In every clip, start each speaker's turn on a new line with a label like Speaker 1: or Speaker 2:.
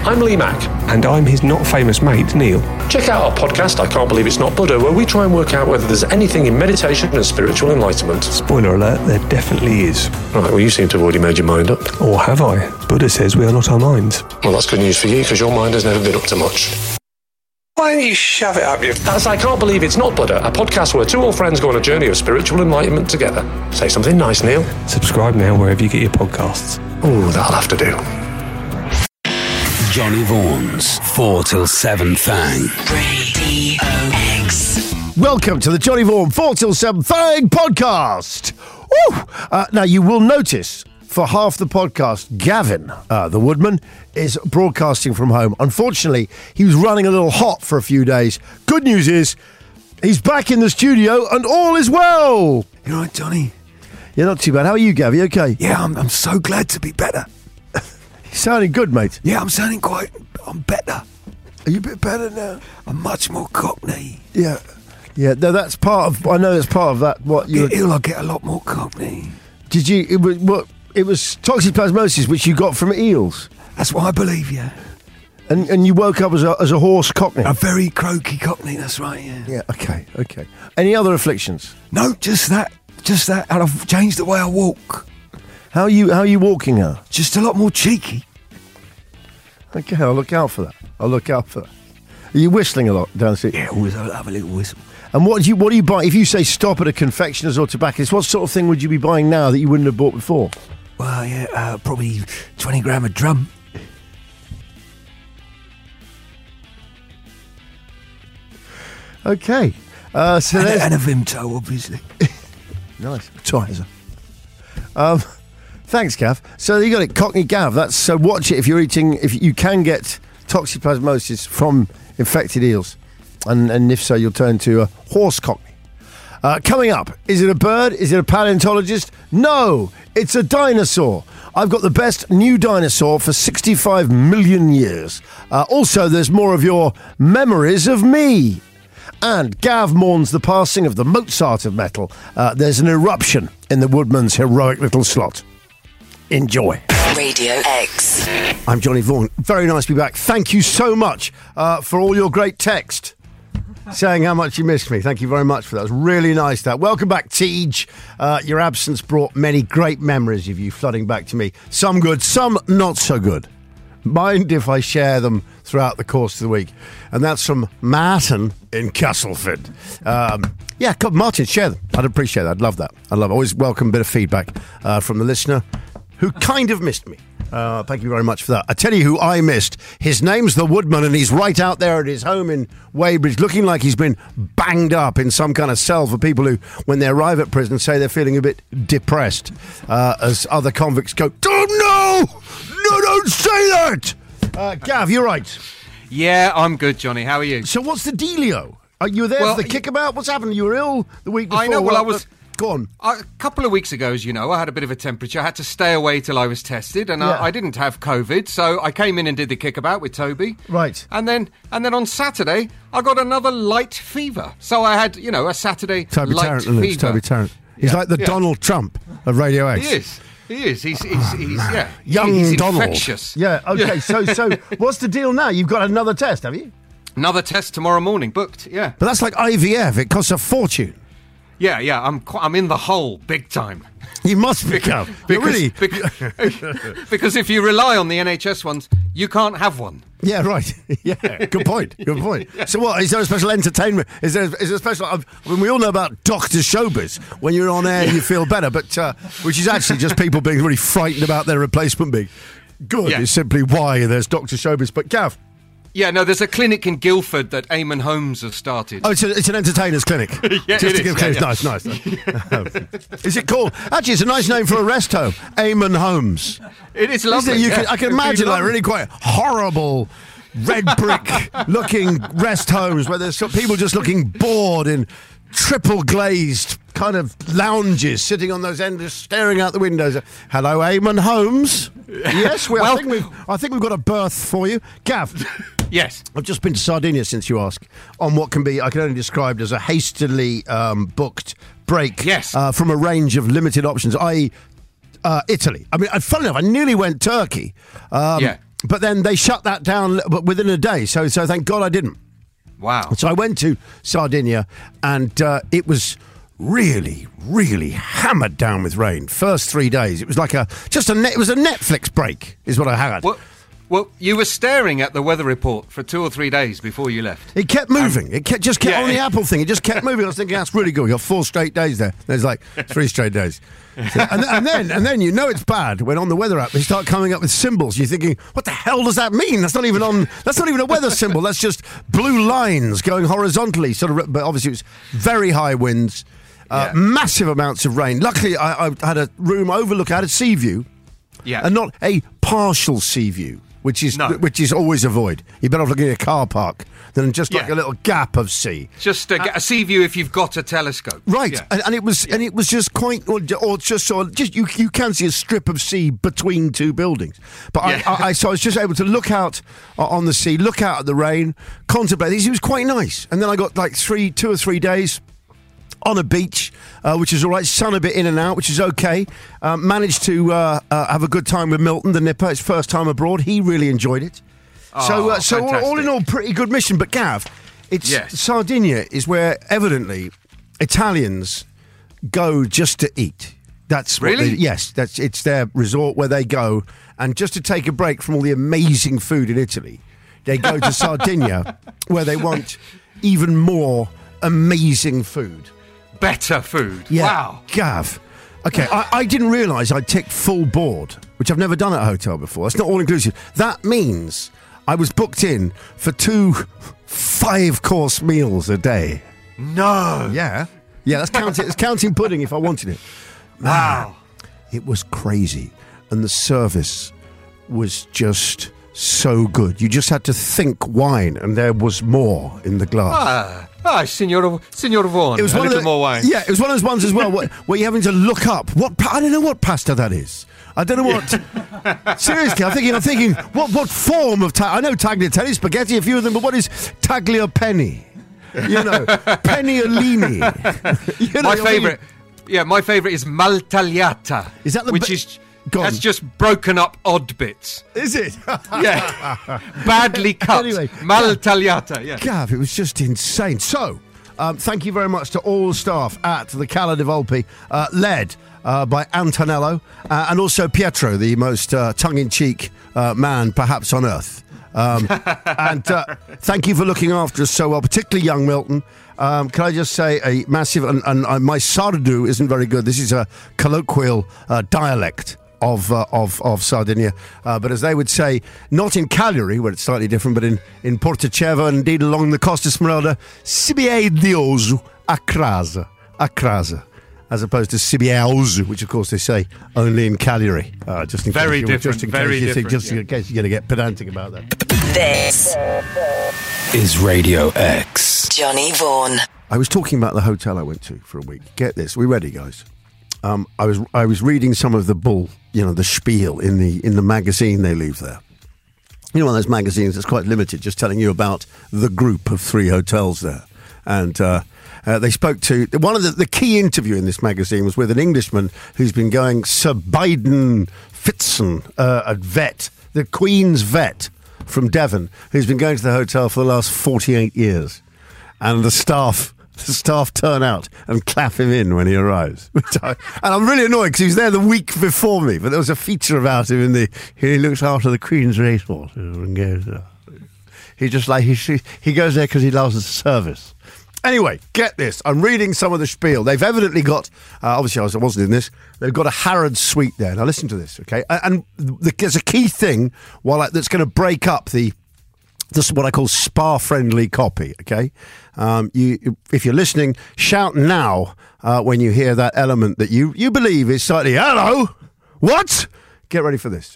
Speaker 1: I'm Lee Mack.
Speaker 2: And I'm his not famous mate, Neil.
Speaker 1: Check out our podcast, I Can't Believe It's Not Buddha, where we try and work out whether there's anything in meditation and spiritual enlightenment.
Speaker 2: Spoiler alert, there definitely is.
Speaker 1: Right, well, you seem to have already made your mind up.
Speaker 2: Or have I? Buddha says we are not our minds.
Speaker 1: Well, that's good news for you, because your mind has never been up to much.
Speaker 2: Why don't you shove it up your...
Speaker 1: That's I Can't Believe It's Not Buddha, a podcast where two old friends go on a journey of spiritual enlightenment together. Say something nice, Neil.
Speaker 2: Subscribe now wherever you get your podcasts.
Speaker 1: Oh, that'll have to do.
Speaker 3: Johnny Vaughan's 4 till 7 Thang.
Speaker 4: Radio X.
Speaker 5: Welcome to the Johnny Vaughan 4 till 7 Thang podcast. Woo! Now, you will notice for half the podcast, Gavin, the woodman, is broadcasting from home. Unfortunately, he was running a little hot for a few days. Good news is, he's back in the studio and all is well.
Speaker 6: You all right, Johnny?
Speaker 5: Yeah, not too bad. How are you, Gav? You okay?
Speaker 6: Yeah, I'm so glad to be better.
Speaker 5: You're sounding good, mate.
Speaker 6: Yeah, I'm better.
Speaker 5: Are you a bit better now?
Speaker 6: I'm much more cockney.
Speaker 5: Yeah. Yeah, no, that's part of, I know that's part of that. What you
Speaker 6: Get ill, I get a lot more cockney.
Speaker 5: Did you, it was toxoplasmosis, which you got from eels.
Speaker 6: That's what I believe, yeah.
Speaker 5: And you woke up as a horse cockney.
Speaker 6: A very croaky cockney, that's right, yeah.
Speaker 5: Yeah, okay. Any other afflictions?
Speaker 6: No, just that. And I've changed the way I walk.
Speaker 5: How are you walking now?
Speaker 6: Just a lot more cheeky.
Speaker 5: Okay, I'll look out for that. Are you whistling a lot downstairs?
Speaker 6: Yeah, always have a little whistle.
Speaker 5: And what do you buy? If you say stop at a confectioner's or tobacconist, what sort of thing would you be buying now that you wouldn't have bought before?
Speaker 6: Well, yeah, probably 20 gram of drum.
Speaker 5: Okay. So
Speaker 6: and a Vimto, obviously.
Speaker 5: Nice. Twizer. Thanks, Gav. So you got it, Cockney Gav. So watch it if you can get toxoplasmosis from infected eels. And if so, you'll turn to a horse cockney. Coming up, is it a bird? Is it a paleontologist? No, it's a dinosaur. I've got the best new dinosaur for 65 million years. Also, there's more of your memories of me. And Gav mourns the passing of the Mozart of metal. There's an eruption in the woodman's heroic little slot. Enjoy.
Speaker 4: Radio X.
Speaker 5: I'm Johnny Vaughan. Very nice to be back. Thank you so much for all your great text saying how much you missed me. Thank you very much for that. It was really nice. That. Welcome back, Tej. Your absence brought many great memories of you flooding back to me. Some good, some not so good. Mind if I share them throughout the course of the week? And that's from Martin in Castleford. Yeah, come, Martin, share them. I'd appreciate that. I'd love that. Always welcome a bit of feedback from the listener who kind of missed me. Thank you very much for that. I tell you who I missed. His name's the Woodman, and he's right out there at his home in Weybridge, looking like he's been banged up in some kind of cell for people who, when they arrive at prison, say they're feeling a bit depressed, as other convicts go, "Oh no! No, don't say that!" Gav, you're right.
Speaker 7: Yeah, I'm good, Johnny. How are you?
Speaker 5: So what's the dealio? You were there for the kickabout? What's happened? You were ill the week before.
Speaker 7: I know, well, I was...
Speaker 5: Go on.
Speaker 7: A couple of weeks ago, as you know, I had a bit of a temperature. I had to stay away till I was tested, and I didn't have COVID, so I came in and did the kickabout with Toby.
Speaker 5: Right.
Speaker 7: And then on Saturday, I got another light fever. So I had, a Saturday
Speaker 5: Toby
Speaker 7: light
Speaker 5: Tarrant,
Speaker 7: fever.
Speaker 5: Toby Tarrant. He's like the Donald Trump of Radio X.
Speaker 7: He is. He's
Speaker 5: young
Speaker 7: he's
Speaker 5: Donald.
Speaker 7: Infectious.
Speaker 5: Yeah. Okay. So what's the deal now? You've got another test, have you?
Speaker 7: Another test tomorrow morning, booked. Yeah.
Speaker 5: But that's like IVF. It costs a fortune.
Speaker 7: Yeah. I'm in the hole big time.
Speaker 5: You must become.
Speaker 7: Because if you rely on the NHS ones, you can't have one.
Speaker 5: Yeah, right. Yeah, good point. Yeah. So what, is there a special entertainment? Is there a special... I mean, we all know about Dr. Showbiz. When you're on air, you feel better, but which is actually just people being really frightened about their replacement being good. Is simply why there's Dr. Showbiz. But Gav...
Speaker 7: Yeah, no, there's a clinic in Guildford that Eamon Holmes has started.
Speaker 5: Oh, it's an entertainer's clinic.
Speaker 7: Yeah,
Speaker 5: just to give clinics. Nice. Is it called? Actually, it's a nice name for a rest home. Eamon Holmes.
Speaker 7: It is lovely.
Speaker 5: I can imagine like really quite horrible red brick looking rest homes where there's people just looking bored in triple glazed kind of lounges, sitting on those ends, staring out the windows. Hello, Eamon Holmes. Yes, I think we've got a berth for you, Gav.
Speaker 7: Yes.
Speaker 5: I've just been to Sardinia, since you ask, on what can only describe as a hastily booked break from a range of limited options, i.e. Italy. I mean, funny enough, I nearly went Turkey. But then they shut that down within a day. So thank God I didn't.
Speaker 7: Wow.
Speaker 5: So I went to Sardinia, and it was really, really hammered down with rain. First 3 days, it was like it was a Netflix break, is what I had.
Speaker 7: Well, you were staring at the weather report for 2 or 3 days before you left.
Speaker 5: It kept moving. It kept on the Apple thing. It just kept moving. I was thinking, that's really good. We got 4 straight days there. There's like 3 straight days. And then you know it's bad when on the weather app they start coming up with symbols. You're thinking, what the hell does that mean? That's not even a weather symbol. That's just blue lines going horizontally. But obviously it was very high winds, massive amounts of rain. Luckily, I had a room overlook. I had a sea view, and not a partial sea view. Which is always a void. You're better off looking at a car park than just like a little gap of sea.
Speaker 7: Just a sea view if you've got a telescope.
Speaker 5: Right, and it was just quite, or just you can see a strip of sea between 2 buildings. But so I was just able to look out on the sea, look out at the rain, contemplate these. It was quite nice. And then I got like 2 or 3 days on a beach, which is all right. Sun a bit in and out, which is okay. Managed to have a good time with Milton, the nipper. His first time abroad. He really enjoyed it. So all in all, pretty good mission. But Gav, Sardinia is where evidently Italians go just to eat. That's
Speaker 7: really?
Speaker 5: It's their resort where they go, and just to take a break from all the amazing food in Italy, they go to Sardinia where they want even more amazing food.
Speaker 7: Better food.
Speaker 5: Yeah.
Speaker 7: Wow.
Speaker 5: Gav. Okay, I didn't realise I'd ticked full board, which I've never done at a hotel before. It's not all-inclusive. That means I was booked in for 2 5-course meals a day.
Speaker 7: No.
Speaker 5: Yeah, it's counting pudding if I wanted it.
Speaker 7: Wow.
Speaker 5: It was crazy. And the service was just so good. You just had to think wine, and there was more in the glass.
Speaker 7: Signor Vaughan. It was more wine.
Speaker 5: Yeah, it was one of those ones as well where you're having to look up. I don't know what pasta that is. I don't know what. Seriously, I'm thinking. What form of I know tagliatelle, spaghetti, a few of them, but what is tagliapenne? You know, peniolini.
Speaker 7: My favourite. Yeah, my favourite is maltagliata.
Speaker 5: Is that
Speaker 7: that's just broken up odd bits.
Speaker 5: Is it?
Speaker 7: Yeah. Badly cut. Anyway, maltagliata, yeah.
Speaker 5: Gav, it was just insane. So, thank you very much to all staff at the Cala di Volpe, led by Antonello and also Pietro, the most tongue-in-cheek man perhaps on earth. And thank you for looking after us so well, particularly young Milton. Can I just say a massive... And my Sardu isn't very good. This is a colloquial dialect of Sardinia, but as they would say, not in Cagliari, where it's slightly different, but in Porticeva and indeed along the Costa Smeralda, Sibiediosu a crasa, as opposed to Sibiauzu, which of course they say only in Cagliari. Just in
Speaker 7: very
Speaker 5: case
Speaker 7: different,
Speaker 5: just in
Speaker 7: very
Speaker 5: case
Speaker 7: different.
Speaker 5: Just in case you're going to get pedantic about that.
Speaker 4: This
Speaker 3: is Radio X.
Speaker 4: Johnny Vaughan.
Speaker 5: I was talking about the hotel I went to for a week. Get this, we ready, guys? I was reading some of the the spiel in the magazine they leave there. You know, one of those magazines that's quite limited, just telling you about the group of 3 hotels there. And they spoke to one of the key interview in this magazine was with an Englishman who's been going, Sir Biden Fitzen, a vet, the Queen's vet from Devon, who's been going to the hotel for the last 48 years, and the staff turn out and clap him in when he arrives. And I'm really annoyed because he was there the week before me, but there was a feature about him he looks after the Queen's racehorse and goes. He just he goes there because he loves the service. Anyway, get this. I'm reading some of the spiel. They've evidently got, obviously I wasn't in this, they've got a Harrods suite there. Now listen to this, okay? And there's a key thing that's going to break up this is what I call spa-friendly copy, okay? If you're listening, shout now when you hear that element that you believe is slightly, hello, what? Get ready for this.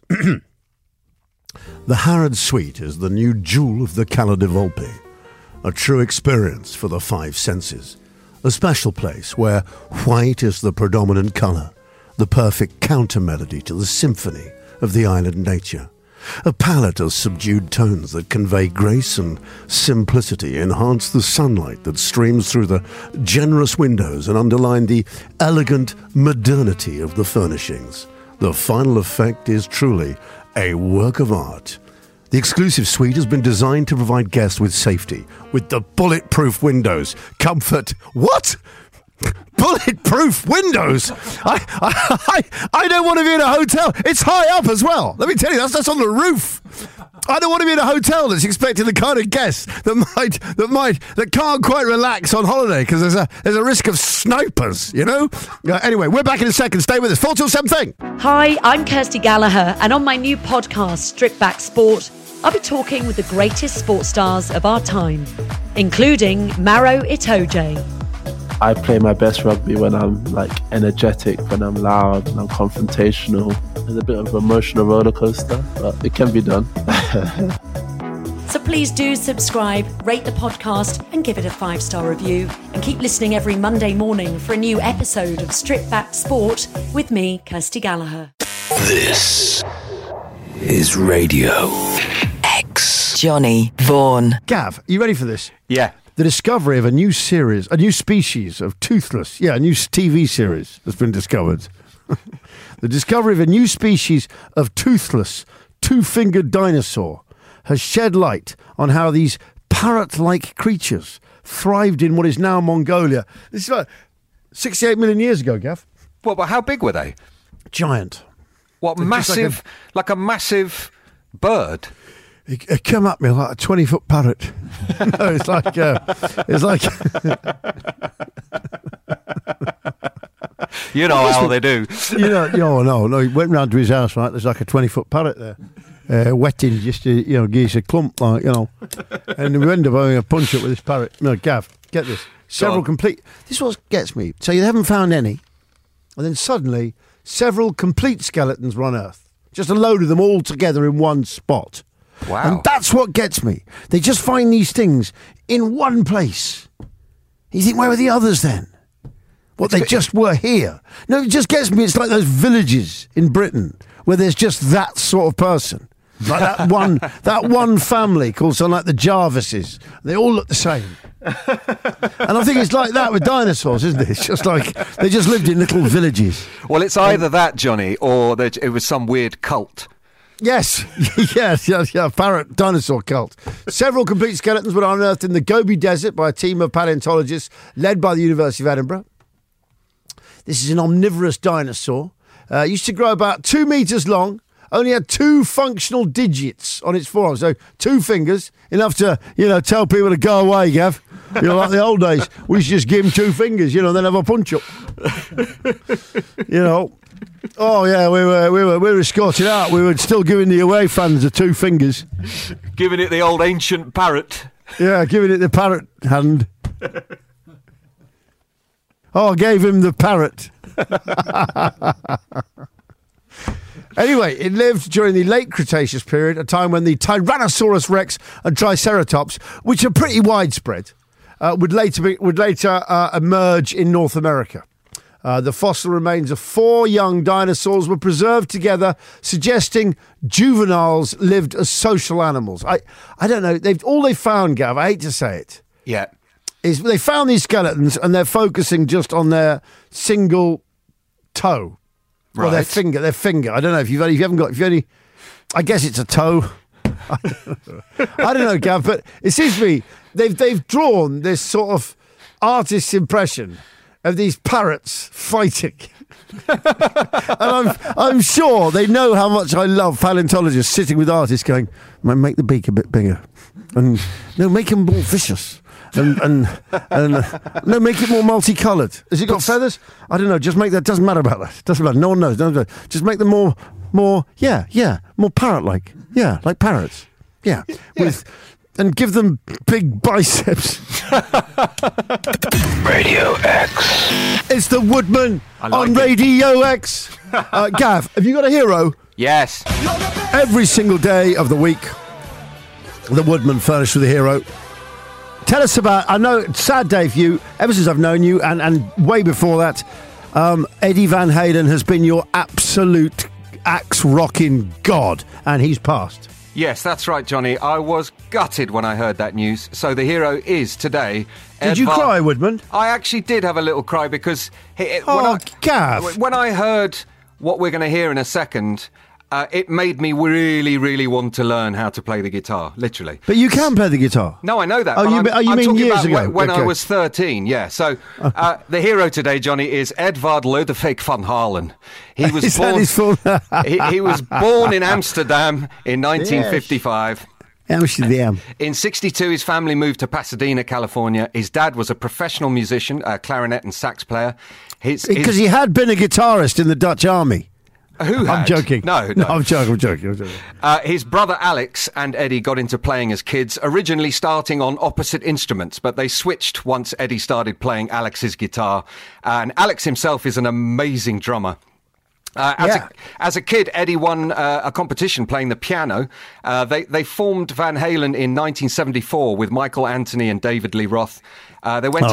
Speaker 5: The Harrods Suite is the new jewel of the Cala di Volpe. A true experience for the 5 senses. A special place where white is the predominant colour, the perfect counter-melody to the symphony of the island nature. A palette of subdued tones that convey grace and simplicity, enhance the sunlight that streams through the generous windows and underline the elegant modernity of the furnishings. The final effect is truly a work of art. The exclusive suite has been designed to provide guests with safety, with the bulletproof windows, comfort. What? Bulletproof windows? I don't want to be in a hotel. It's high up as well. Let me tell you, that's on the roof. I don't want to be in a hotel that's expecting the kind of guests that can't quite relax on holiday because there's a risk of snipers, you know? Anyway, we're back in a second. Stay with us. 4 till 7 thing.
Speaker 8: Hi, I'm Kirsty Gallagher, and on my new podcast, Strip Back Sport, I'll be talking with the greatest sports stars of our time, including Maro Itoje.
Speaker 9: I play my best rugby when I'm energetic, when I'm loud, when I'm confrontational. There's a bit of an emotional roller coaster, but it can be done.
Speaker 8: So please do subscribe, rate the podcast and give it a 5-star review. And keep listening every Monday morning for a new episode of Strip Back Sport with me, Kirsty Gallagher.
Speaker 3: This is Radio X.
Speaker 4: Johnny Vaughan.
Speaker 5: Gav, you ready for this?
Speaker 7: Yeah.
Speaker 5: The discovery of a new species of toothless, a new TV series has been discovered. The discovery of a new species of toothless, two-fingered dinosaur has shed light on how these parrot-like creatures thrived in what is now Mongolia. This is about 68 million years ago, Gav.
Speaker 7: Well, but how big were they?
Speaker 5: Giant.
Speaker 7: What, massive, like a massive bird?
Speaker 5: It came at me like a 20-foot parrot. No, it's like
Speaker 7: you know how they do.
Speaker 5: No. He went round to his house, right? There's like a 20-foot parrot there, wetting just to, give us a clump, and we ended up having a punch up with this parrot. No, Gav, get this. Several complete. This is what gets me. So you haven't found any, and then suddenly several complete skeletons were unearthed. Just a load of them all together in one spot.
Speaker 7: Wow.
Speaker 5: And that's what gets me. They just find these things in one place. You think, where were the others then? They just were here. No, it just gets me. It's like those villages in Britain where there's just that sort of person. Like that one family called something like the Jarvises. They all look the same. And I think it's like that with dinosaurs, isn't it? It's just like they just lived in little villages.
Speaker 7: Well, it's either that, Johnny, or that it was some weird cult.
Speaker 5: Yes, parrot dinosaur cult. Several complete skeletons were unearthed in the Gobi Desert by a team of paleontologists led by the University of Edinburgh. This is an omnivorous dinosaur. Used to grow about 2 meters long, only had 2 functional digits on its forearm, so 2 fingers, enough to, tell people to go away, Gav. Like the old days, we used to just give him 2 fingers, then have a punch-up. Oh yeah, we were escorted out. We were still giving the away fans the 2 fingers,
Speaker 7: giving it the old ancient parrot.
Speaker 5: Yeah, giving it the parrot hand. Oh, I gave him the parrot. Anyway, it lived during the late Cretaceous period, a time when the Tyrannosaurus rex and Triceratops, which are pretty widespread, would later emerge in North America. The fossil remains of 4 young dinosaurs were preserved together, suggesting juveniles lived as social animals. I don't know. All they found, Gav, I hate to say it.
Speaker 7: Yeah.
Speaker 5: Is they found these skeletons and they're focusing just on their single toe.
Speaker 7: Right.
Speaker 5: Or their finger. I don't know if you only, I guess it's a toe. I don't know, Gav, but it seems to me they've drawn this sort of artist's impression of these parrots fighting. And I'm sure they know how much I love paleontologists sitting with artists going, make the beak a bit bigger. And no, make them more vicious. And no, make it more multicoloured. Has it got feathers? I don't know. Just make that. Doesn't matter about that. Doesn't matter. No one knows. Just make them more parrot-like. Yeah, like parrots. Yeah. And give them big biceps.
Speaker 3: Radio X.
Speaker 5: It's the Woodman on Radio X. Gav, have you got a hero?
Speaker 7: Yes.
Speaker 5: Every single day of the week, the Woodman furnished with a hero. Tell us about, I know it's a sad day for you, ever since I've known you, and way before that, Eddie Van Halen has been your absolute axe-rocking god, and he's passed.
Speaker 7: Yes, that's right, Johnny. I was gutted when I heard that news. So the hero is today.
Speaker 5: Did you cry, Woodman?
Speaker 7: I actually did have a little cry because
Speaker 5: Gav.
Speaker 7: when I heard what we're going to hear in a second, it made me really, really want to learn how to play the guitar, literally.
Speaker 5: But you can play the guitar?
Speaker 7: No, I know that.
Speaker 5: Oh,
Speaker 7: but
Speaker 5: you
Speaker 7: I'm
Speaker 5: mean
Speaker 7: talking
Speaker 5: years
Speaker 7: about
Speaker 5: ago?
Speaker 7: when
Speaker 5: Okay.
Speaker 7: I was 13, yeah. So the hero today, Johnny, is Edvard Lodewijk van Halen. He was
Speaker 5: Is that
Speaker 7: born.
Speaker 5: his full-
Speaker 7: he was born in Amsterdam in 1955.
Speaker 5: Amsterdam.
Speaker 7: In 62, his family moved to Pasadena, California. His dad was a professional musician, a clarinet and sax player.
Speaker 5: Because he had been a guitarist in the Dutch army.
Speaker 7: Who had?
Speaker 5: I'm joking.
Speaker 7: No,
Speaker 5: I'm joking.
Speaker 7: His brother Alex and Eddie got into playing as kids, originally starting on opposite instruments, but they switched once Eddie started playing Alex's guitar. And Alex himself is an amazing drummer. As a kid, Eddie won a competition playing the piano. They formed Van Halen in 1974 with Michael Anthony and David Lee Roth. They went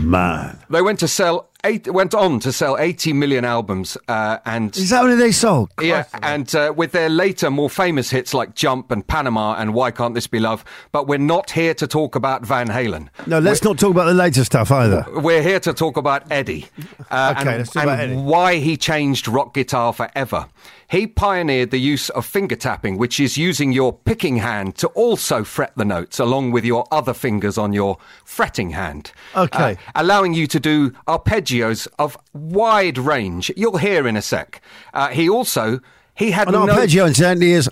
Speaker 7: on to sell 80 million albums. And
Speaker 5: is that what they sold?
Speaker 7: Yeah, and with their later, more famous hits like Jump and Panama and Why Can't This Be Love. But we're not here to talk about Van Halen.
Speaker 5: No, let's not talk about the later stuff either.
Speaker 7: We're here to talk about Eddie.
Speaker 5: Let's talk about Eddie.
Speaker 7: Why he changed rock guitar forever. He pioneered the use of finger tapping, which is using your picking hand to also fret the notes along with your other fingers on your fretting hand.
Speaker 5: Okay.
Speaker 7: Allowing you to do arpeggios of wide range. You'll hear in a sec. He had
Speaker 5: an arpeggio, incidentally, is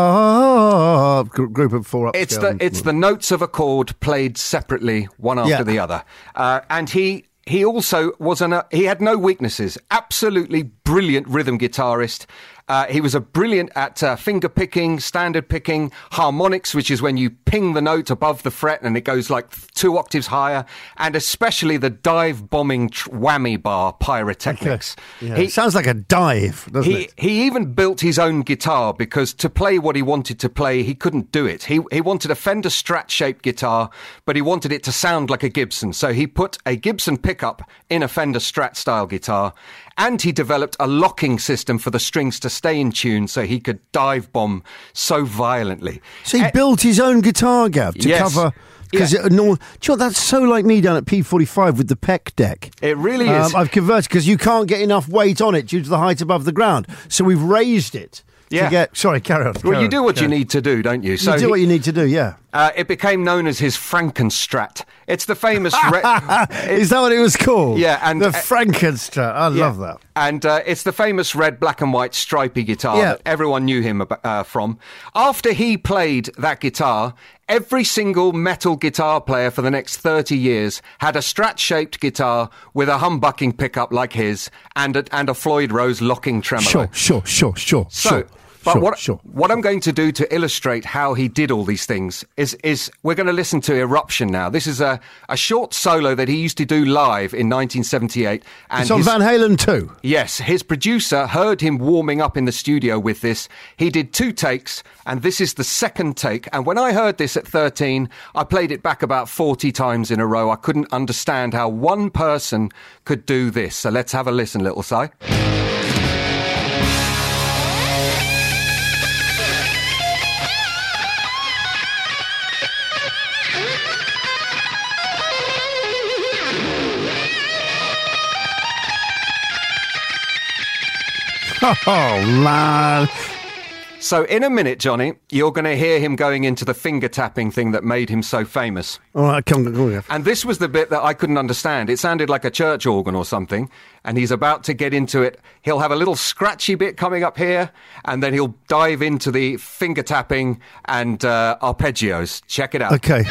Speaker 5: group of four ups.
Speaker 7: It's the notes of a chord played separately, one after the other. And he also was he had no weaknesses. Absolutely brilliant rhythm guitarist. He was brilliant at finger picking, standard picking, harmonics, which is when you ping the note above the fret and it goes like 2 octaves higher, and especially the dive bombing whammy bar pyrotechnics.
Speaker 5: Okay. Yeah. It sounds like a dive, doesn't it?
Speaker 7: He even built his own guitar because to play what he wanted to play, he couldn't do it. He wanted a Fender Strat-shaped guitar, but he wanted it to sound like a Gibson. So he put a Gibson pickup in a Fender Strat-style guitar, and he developed a locking system for the strings to stay in tune so he could dive bomb so violently.
Speaker 5: So he built his own guitar, Gav, to cover... Because do you know what, that's so like me down at P45 with the Peck deck.
Speaker 7: It really is.
Speaker 5: I've converted because you can't get enough weight on it due to the height above the ground. So we've raised it to get... Sorry, carry on.
Speaker 7: Well, you do what you need to do, don't you?
Speaker 5: So you do what you need to do, yeah.
Speaker 7: It became known as his Frankenstrat. It's the famous...
Speaker 5: Is that what it was called?
Speaker 7: Yeah. And
Speaker 5: the Frankenstrat. I love that.
Speaker 7: And it's the famous red, black and white stripy guitar that everyone knew him from. After he played that guitar, every single metal guitar player for the next 30 years had a Strat-shaped guitar with a humbucking pickup like his and a Floyd Rose locking tremolo.
Speaker 5: Sure.
Speaker 7: What I'm going to do to illustrate how he did all these things is we're going to listen to Eruption now. This is a short solo that he used to do live in 1978. And
Speaker 5: it's on Van Halen 2.
Speaker 7: Yes, his producer heard him warming up in the studio with this. He did 2 takes, and this is the second take. And when I heard this at 13, I played it back about 40 times in a row. I couldn't understand how one person could do this. So let's have a listen, little Si.
Speaker 5: Oh, man.
Speaker 7: So in a minute, Johnny, you're going to hear him going into the finger tapping thing that made him so famous.
Speaker 5: All right, come on.
Speaker 7: And this was the bit that I couldn't understand. It sounded like a church organ or something, and he's about to get into it. He'll have a little scratchy bit coming up here, and then he'll dive into the finger tapping and arpeggios. Check it out.
Speaker 5: Okay.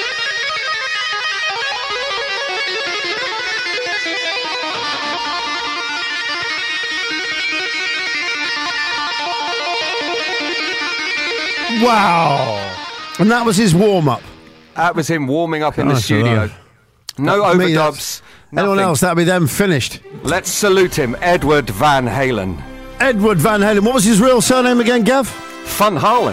Speaker 5: Wow. And that was his warm-up.
Speaker 7: That was him warming up in the studio. No overdubs.
Speaker 5: Anyone else, that'd be them finished.
Speaker 7: Let's salute him, Edward Van Halen.
Speaker 5: Edward Van Halen. What was his real surname again, Gav?
Speaker 7: Van Halen.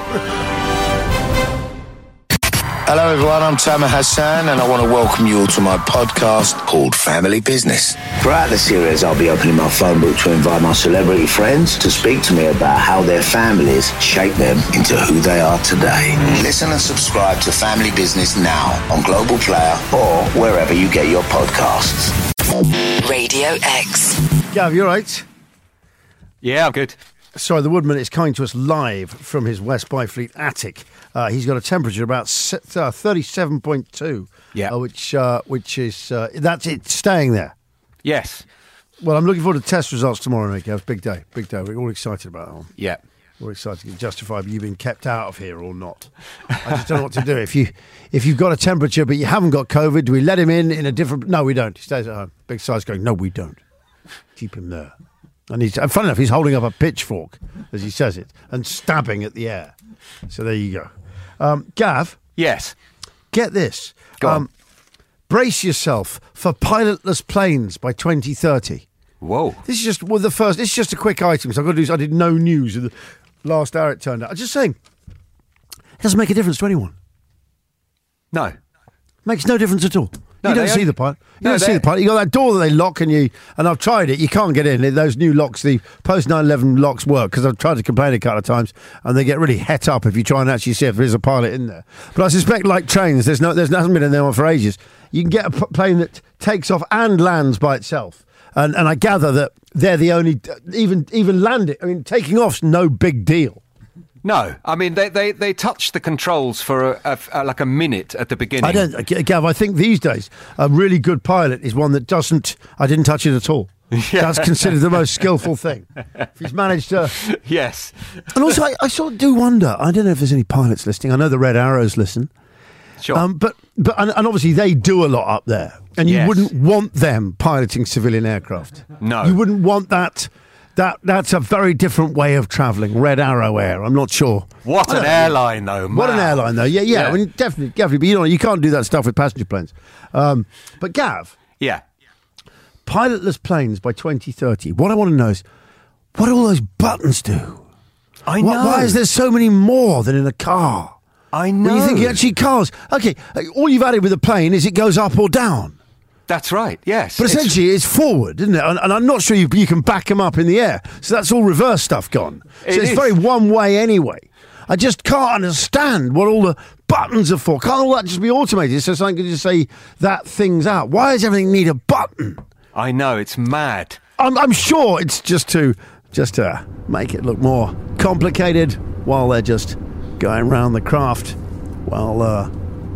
Speaker 3: Hello everyone, I'm Tamer Hassan and I want to welcome you all to my podcast called Family Business.
Speaker 10: Throughout the series, I'll be opening my phone book to invite my celebrity friends to speak to me about how their families shape them into who they are today.
Speaker 3: Listen and subscribe to Family Business now on Global Player or wherever you get your podcasts.
Speaker 4: Radio X.
Speaker 5: Gav, you all right?
Speaker 7: Yeah, I'm good.
Speaker 5: the Woodman is coming to us live from his West Byfleet attic. He's got a temperature about 37.2.
Speaker 7: Yeah.
Speaker 5: Which is that's it, staying there.
Speaker 7: Yes.
Speaker 5: Well, I'm looking forward to test results tomorrow, Nick. It's big day. We're all excited about that one.
Speaker 7: Yeah.
Speaker 5: We're excited to justify you being kept out of here or not. I just don't know what to do. If you've got a temperature but you haven't got COVID, do we let him in a different... No, we don't. He stays at home. Big size going, no, we don't. Keep him there. And funny enough, he's holding up a pitchfork, as he says it, and stabbing at the air. So there you go. Gav?
Speaker 7: Yes.
Speaker 5: Get this.
Speaker 7: Go on.
Speaker 5: Brace yourself for pilotless planes by 2030.
Speaker 7: Whoa.
Speaker 5: This is just this is just a quick item. So I did no news in the last hour it turned out. I'm just saying, it doesn't make a difference to anyone.
Speaker 7: No.
Speaker 5: Makes no difference at all.
Speaker 7: No,
Speaker 5: you don't see the pilot. You don't see the pilot. You got that door that they lock and I've tried it. You can't get in. Those new locks, the post 9/11 locks work because I've tried to complain a couple of times and they get really het up if you try and actually see if there is a pilot in there. But I suspect, like trains, there hasn't been in there for ages. You can get a plane that takes off and lands by itself. And I gather that they're the only, even landing, I mean, taking off's no big deal.
Speaker 7: No, I mean, they touch the controls for like a minute at the beginning.
Speaker 5: Gav, I think these days a really good pilot is one that I didn't touch it at all. Yeah. That's considered the most skillful thing. If he's managed to...
Speaker 7: Yes.
Speaker 5: And also, I sort of do wonder, I don't know if there's any pilots listening. I know the Red Arrows listen.
Speaker 7: Sure.
Speaker 5: But obviously they do a lot up there. And you wouldn't want them piloting civilian aircraft.
Speaker 7: No.
Speaker 5: You wouldn't want that. That's a very different way of travelling. Red Arrow Air. I'm not sure.
Speaker 7: What an airline, though. Man.
Speaker 5: What an airline, though. Yeah. I mean, definitely. But you can't do that stuff with passenger planes. But Gav.
Speaker 7: Yeah.
Speaker 5: Pilotless planes by 2030. What I want to know is, what do all those buttons do?
Speaker 7: I know.
Speaker 5: Why is there so many more than in a car?
Speaker 7: I know.
Speaker 5: When you think actually cars, okay, all you've added with a plane is it goes up or down.
Speaker 7: That's right, yes.
Speaker 5: But essentially it's forward, isn't it? And I'm not sure you can back them up in the air. So that's all reverse stuff gone. So it's very one way anyway. I just can't understand what all the buttons are for. Can't all that just be automated so something can just say that thing's out? Why does everything need a button?
Speaker 7: I know, it's mad.
Speaker 5: I'm sure it's just to make it look more complicated while they're just going around the craft while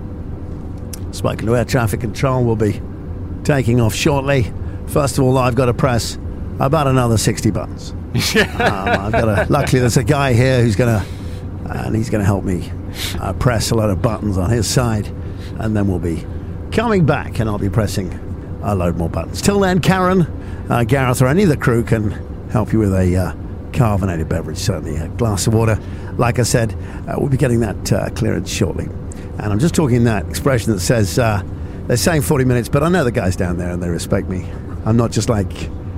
Speaker 5: spoken to air traffic control will be taking off shortly. First of all, I've got to press about another 60 buttons. Luckily there's a guy here who's going to help me press a lot of buttons on his side, and then we'll be coming back and I'll be pressing a load more buttons. Till then, Karen, Gareth, or any of the crew can help you with a carbonated beverage, certainly a glass of water. Like I said, we'll be getting that clearance shortly. And I'm just talking that expression that says they're saying 40 minutes, but I know the guys down there and they respect me. I'm not just like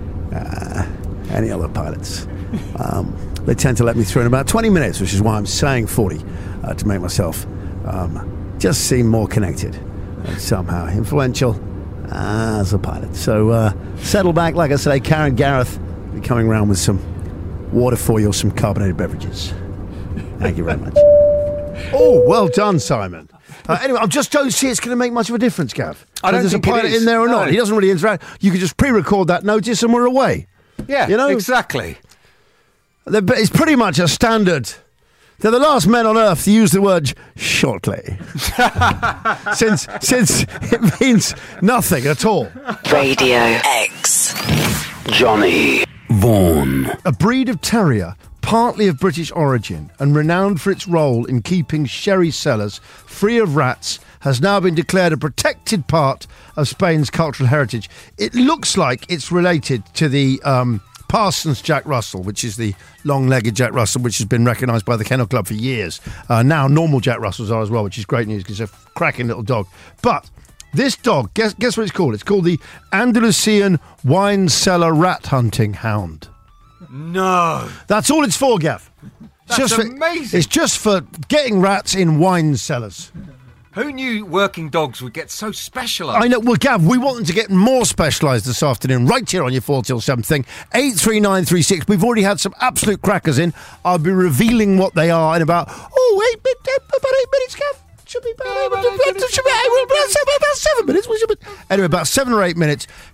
Speaker 5: any other pilots. They tend to let me through in about 20 minutes, which is why I'm saying 40, to make myself just seem more connected and somehow influential as a pilot. So settle back, like I say. Karen, Gareth will be coming around with some water for you or some carbonated beverages. Thank you very much. Oh, well done, Simon. Anyway, I just don't see it's going to make much of a difference, Gav.
Speaker 7: I don't
Speaker 5: think there's a pilot in there or not. He doesn't really interact. You could just pre-record that notice and we're away.
Speaker 7: Yeah,
Speaker 5: you know?
Speaker 7: Exactly.
Speaker 5: It's pretty much a standard. They're the last men on earth to use the word shortly. since it means nothing at all.
Speaker 4: Radio X.
Speaker 10: Johnny Vaughan.
Speaker 5: A breed of terrier, partly of British origin and renowned for its role in keeping sherry cellars free of rats, has now been declared a protected part of Spain's cultural heritage. It looks like it's related to the Parsons Jack Russell, which is the long-legged Jack Russell, which has been recognised by the Kennel Club for years. Now normal Jack Russells are as well, which is great news because it's a cracking little dog. But this dog, guess what it's called? It's called the Andalusian Wine Cellar Rat Hunting Hound.
Speaker 7: No.
Speaker 5: That's all it's for, Gav.
Speaker 7: That's amazing.
Speaker 5: It's just for getting rats in wine cellars.
Speaker 7: Who knew working dogs would get so specialised?
Speaker 5: I know. Well, Gav, we want them to get more specialised this afternoon, right here on your 4 till 7 thing. 83936. We've already had some absolute crackers in. I'll be revealing what they are in about 8 minutes, Gav. Should be about 7 minutes. Anyway, about 7 or 8 minutes.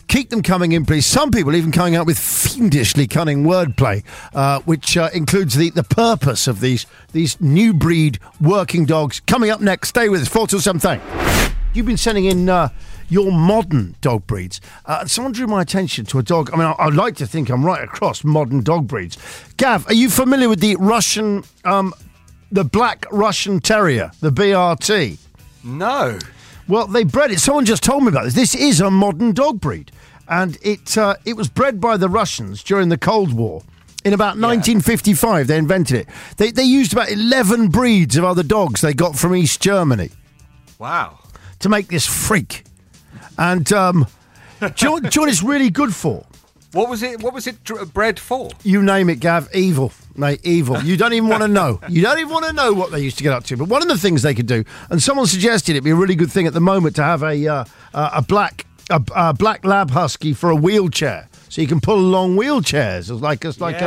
Speaker 5: Keep them coming in, please. Some people even coming out with fiendishly cunning wordplay, which includes the purpose of these new breed working dogs. Coming up next, stay with us, 4 till 7. You've been sending in your modern dog breeds. Someone drew my attention to a dog. I mean, I'd like to think I'm right across modern dog breeds. Gav, are you familiar with the Russian, the Black Russian Terrier, the BRT?
Speaker 7: No.
Speaker 5: Well, they bred it. Someone just told me about this. This is a modern dog breed. And it was bred by the Russians during the Cold War. In about 1955, they invented it. They used about 11 breeds of other dogs they got from East Germany.
Speaker 7: Wow.
Speaker 5: To make this freak. And do you know what it's really good for?
Speaker 7: What was it bred for?
Speaker 5: You name it, Gav. Evil. Mate, evil. You don't even want to know. You don't even want to know what they used to get up to. But one of the things they could do, and someone suggested it'd be a really good thing at the moment to have a black lab husky for a wheelchair, so you can pull along wheelchairs. It's like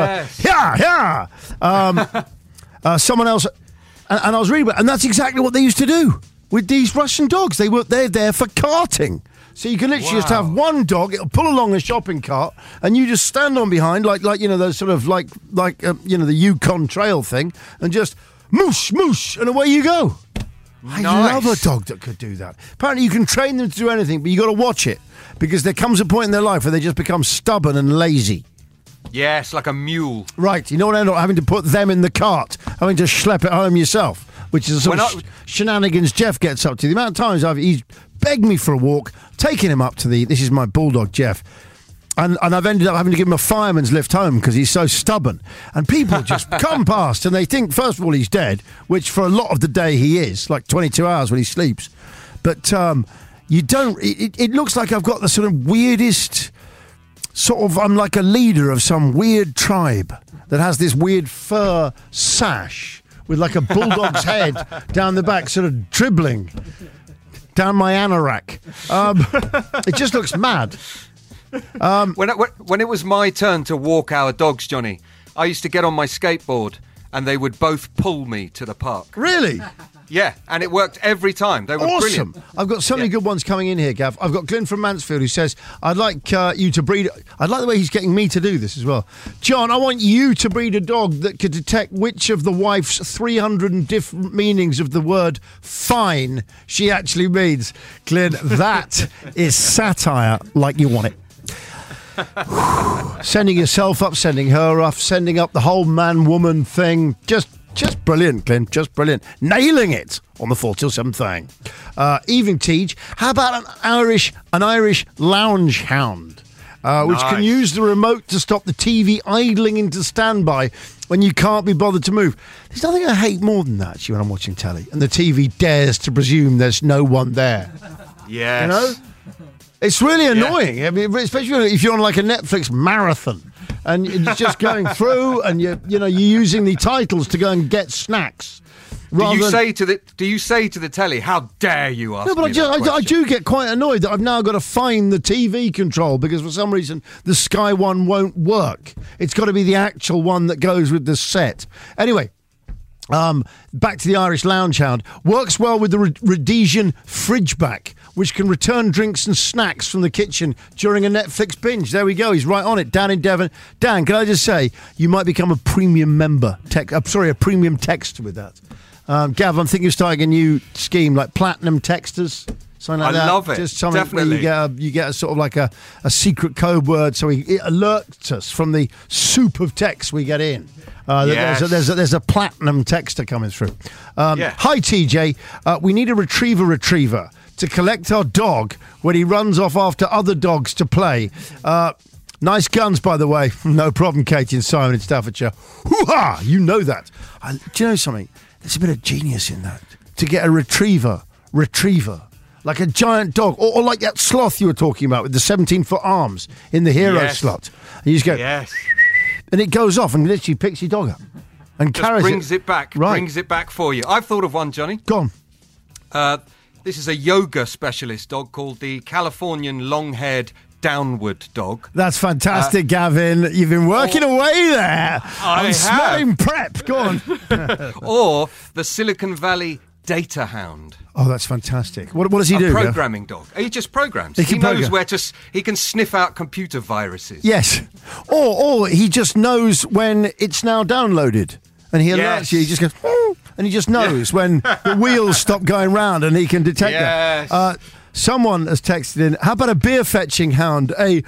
Speaker 5: someone else, and I was reading, and that's exactly what they used to do with these Russian dogs. They're there for carting. So you can literally just have one dog, it'll pull along a shopping cart, and you just stand on behind, like those sort of like the Yukon Trail thing, and just moosh, moosh, and away you go. Nice. I love a dog that could do that. Apparently you can train them to do anything, but you got to watch it, because there comes a point in their life where they just become stubborn and lazy.
Speaker 7: Yes, like a mule.
Speaker 5: Right, you know what, end up having to put them in the cart, having to schlep it home yourself, which is the sort of shenanigans Jeff gets up to. The amount of times he's begged me for a walk, taking him up to this is my bulldog Jeff, and I've ended up having to give him a fireman's lift home because he's so stubborn. And people just come past and they think, first of all, he's dead, which for a lot of the day he is, like 22 hours when he sleeps. But you don't, it looks like I've got the sort of weirdest, I'm like a leader of some weird tribe that has this weird fur sash with like a bulldog's head down the back, sort of dribbling down my anorak. It just looks mad.
Speaker 7: When it was my turn to walk our dogs, Johnny, I used to get on my skateboard and they would both pull me to the park.
Speaker 5: Really?
Speaker 7: Yeah, and it worked every time. They were
Speaker 5: awesome.
Speaker 7: Brilliant.
Speaker 5: I've got so many good ones coming in here, Gav. I've got Glenn from Mansfield who says, I'd like you to breed... I'd like the way he's getting me to do this as well. John, I want you to breed a dog that could detect which of the wife's 300 different meanings of the word fine she actually means. Glenn, that is satire like you want it. Sending yourself up, sending her off, sending up the whole man-woman thing. Just brilliant, Clint. Just brilliant. Nailing it on the 4 till 7 thing. Evening, Teej. How about an Irish lounge hound, which can use the remote to stop the TV idling into standby when you can't be bothered to move? There's nothing I hate more than that, actually, when I'm watching telly and the TV dares to presume there's no one there.
Speaker 7: Yes.
Speaker 5: You know? It's really annoying. I mean, especially if you're on like a Netflix marathon and it's just going through, and you're using the titles to go and get snacks.
Speaker 7: Do you say to the telly, "How dare you ask?"
Speaker 5: No, but I do get quite annoyed that I've now got to find the TV control because for some reason the Sky one won't work. It's got to be the actual one that goes with the set. Anyway. Back to the Irish lounge hound. Works well with the Rhodesian Fridgeback, which can return drinks and snacks from the kitchen during a Netflix binge. There we go. He's right on it. Dan in Devon. Dan, can I just say, you might become a premium member. A premium texter with that. Gav, I'm thinking of starting a new scheme like platinum texters. Something like that.
Speaker 7: I love it.
Speaker 5: Just something
Speaker 7: Definitely.
Speaker 5: where you get a sort of like a secret code word, so it alerts us from the soup of texts we get in.
Speaker 7: Yes.
Speaker 5: There's a platinum texter coming through. Hi, TJ. We need a retriever to collect our dog when he runs off after other dogs to play. Nice guns, by the way. No problem, Katie and Simon in Staffordshire. Hoo-ha! You know that. Do you know something? There's a bit of genius in that. To get a retriever. Like a giant dog. Or like that sloth you were talking about with the 17-foot arms in the hero slot. And you just go...
Speaker 7: Yes.
Speaker 5: And it goes off and literally picks your dog up and carries
Speaker 7: brings it back.
Speaker 5: Right.
Speaker 7: Brings it back for you. I've thought of one, Johnny.
Speaker 5: Go on.
Speaker 7: This is a yoga specialist dog called the Californian long-haired downward dog.
Speaker 5: That's fantastic, Gavin. You've been working away there. I'm smelling prep. Go on.
Speaker 7: Or the Silicon Valley data hound.
Speaker 5: Oh, that's fantastic. What does he do?
Speaker 7: A programming dog. He just programs. He knows where to... He can sniff out computer viruses.
Speaker 5: Yes. Or he just knows when it's now downloaded. And he alerts you. He just goes... and he just knows when the wheels stop going round and he can detect them. Someone has texted in, how about a beer fetching hound? A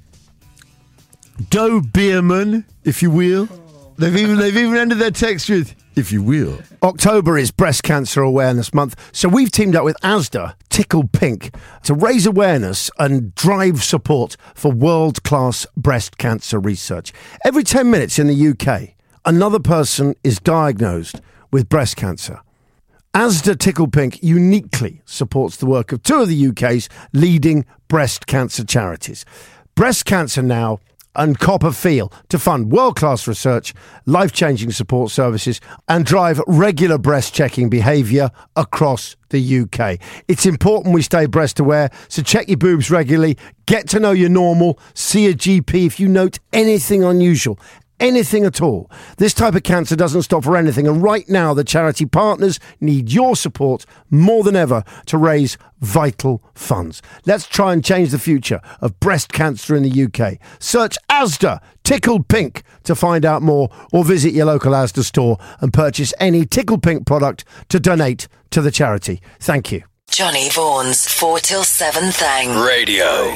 Speaker 5: Doberman, if you will. They've even ended their text with, if you will. October is Breast Cancer Awareness Month, so we've teamed up with Asda, Tickled Pink, to raise awareness and drive support for world-class breast cancer research. Every 10 minutes in the UK, another person is diagnosed with breast cancer. Asda Tickled Pink uniquely supports the work of two of the UK's leading breast cancer charities, Breast Cancer Now and Copper Feel, to fund world-class research, life-changing support services and drive regular breast checking behaviour across the UK. It's important we stay breast aware, so check your boobs regularly, get to know your normal, see a GP if you note anything unusual. Anything at all. This type of cancer doesn't stop for anything, and right now the charity partners need your support more than ever to raise vital funds. Let's try and change the future of breast cancer in the UK. Search Asda Tickled Pink to find out more, or visit your local Asda store and purchase any Tickled Pink product to donate to the charity. Thank you.
Speaker 4: Johnny Vaughan's 4 till 7 thing.
Speaker 3: Radio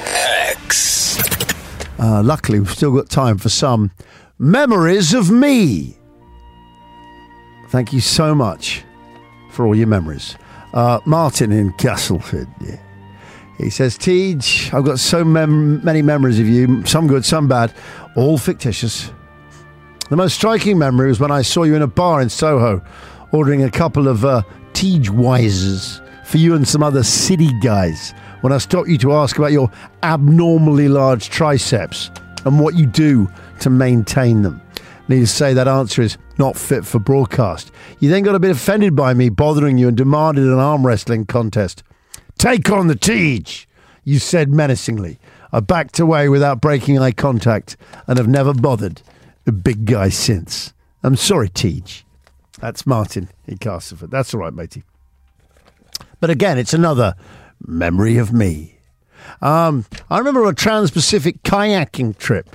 Speaker 3: X.
Speaker 5: Luckily, we've still got time for some memories of me. Thank you so much for all your memories. Martin in Castleford. Yeah. He says, Tej, I've got so many memories of you, some good, some bad, all fictitious. The most striking memory was when I saw you in a bar in Soho, ordering a couple of Tej-Weisers for you and some other city guys, when I stopped you to ask about your abnormally large triceps and what you do to maintain them. Needless to say, that answer is not fit for broadcast. You then got a bit offended by me bothering you and demanded an arm wrestling contest. Take on the Tej, you said menacingly. I backed away without breaking eye contact and have never bothered a big guy since. I'm sorry, Tej. That's Martin in Castleford. That's all right, matey. But again, it's another memory of me. I remember a Trans-Pacific kayaking trip.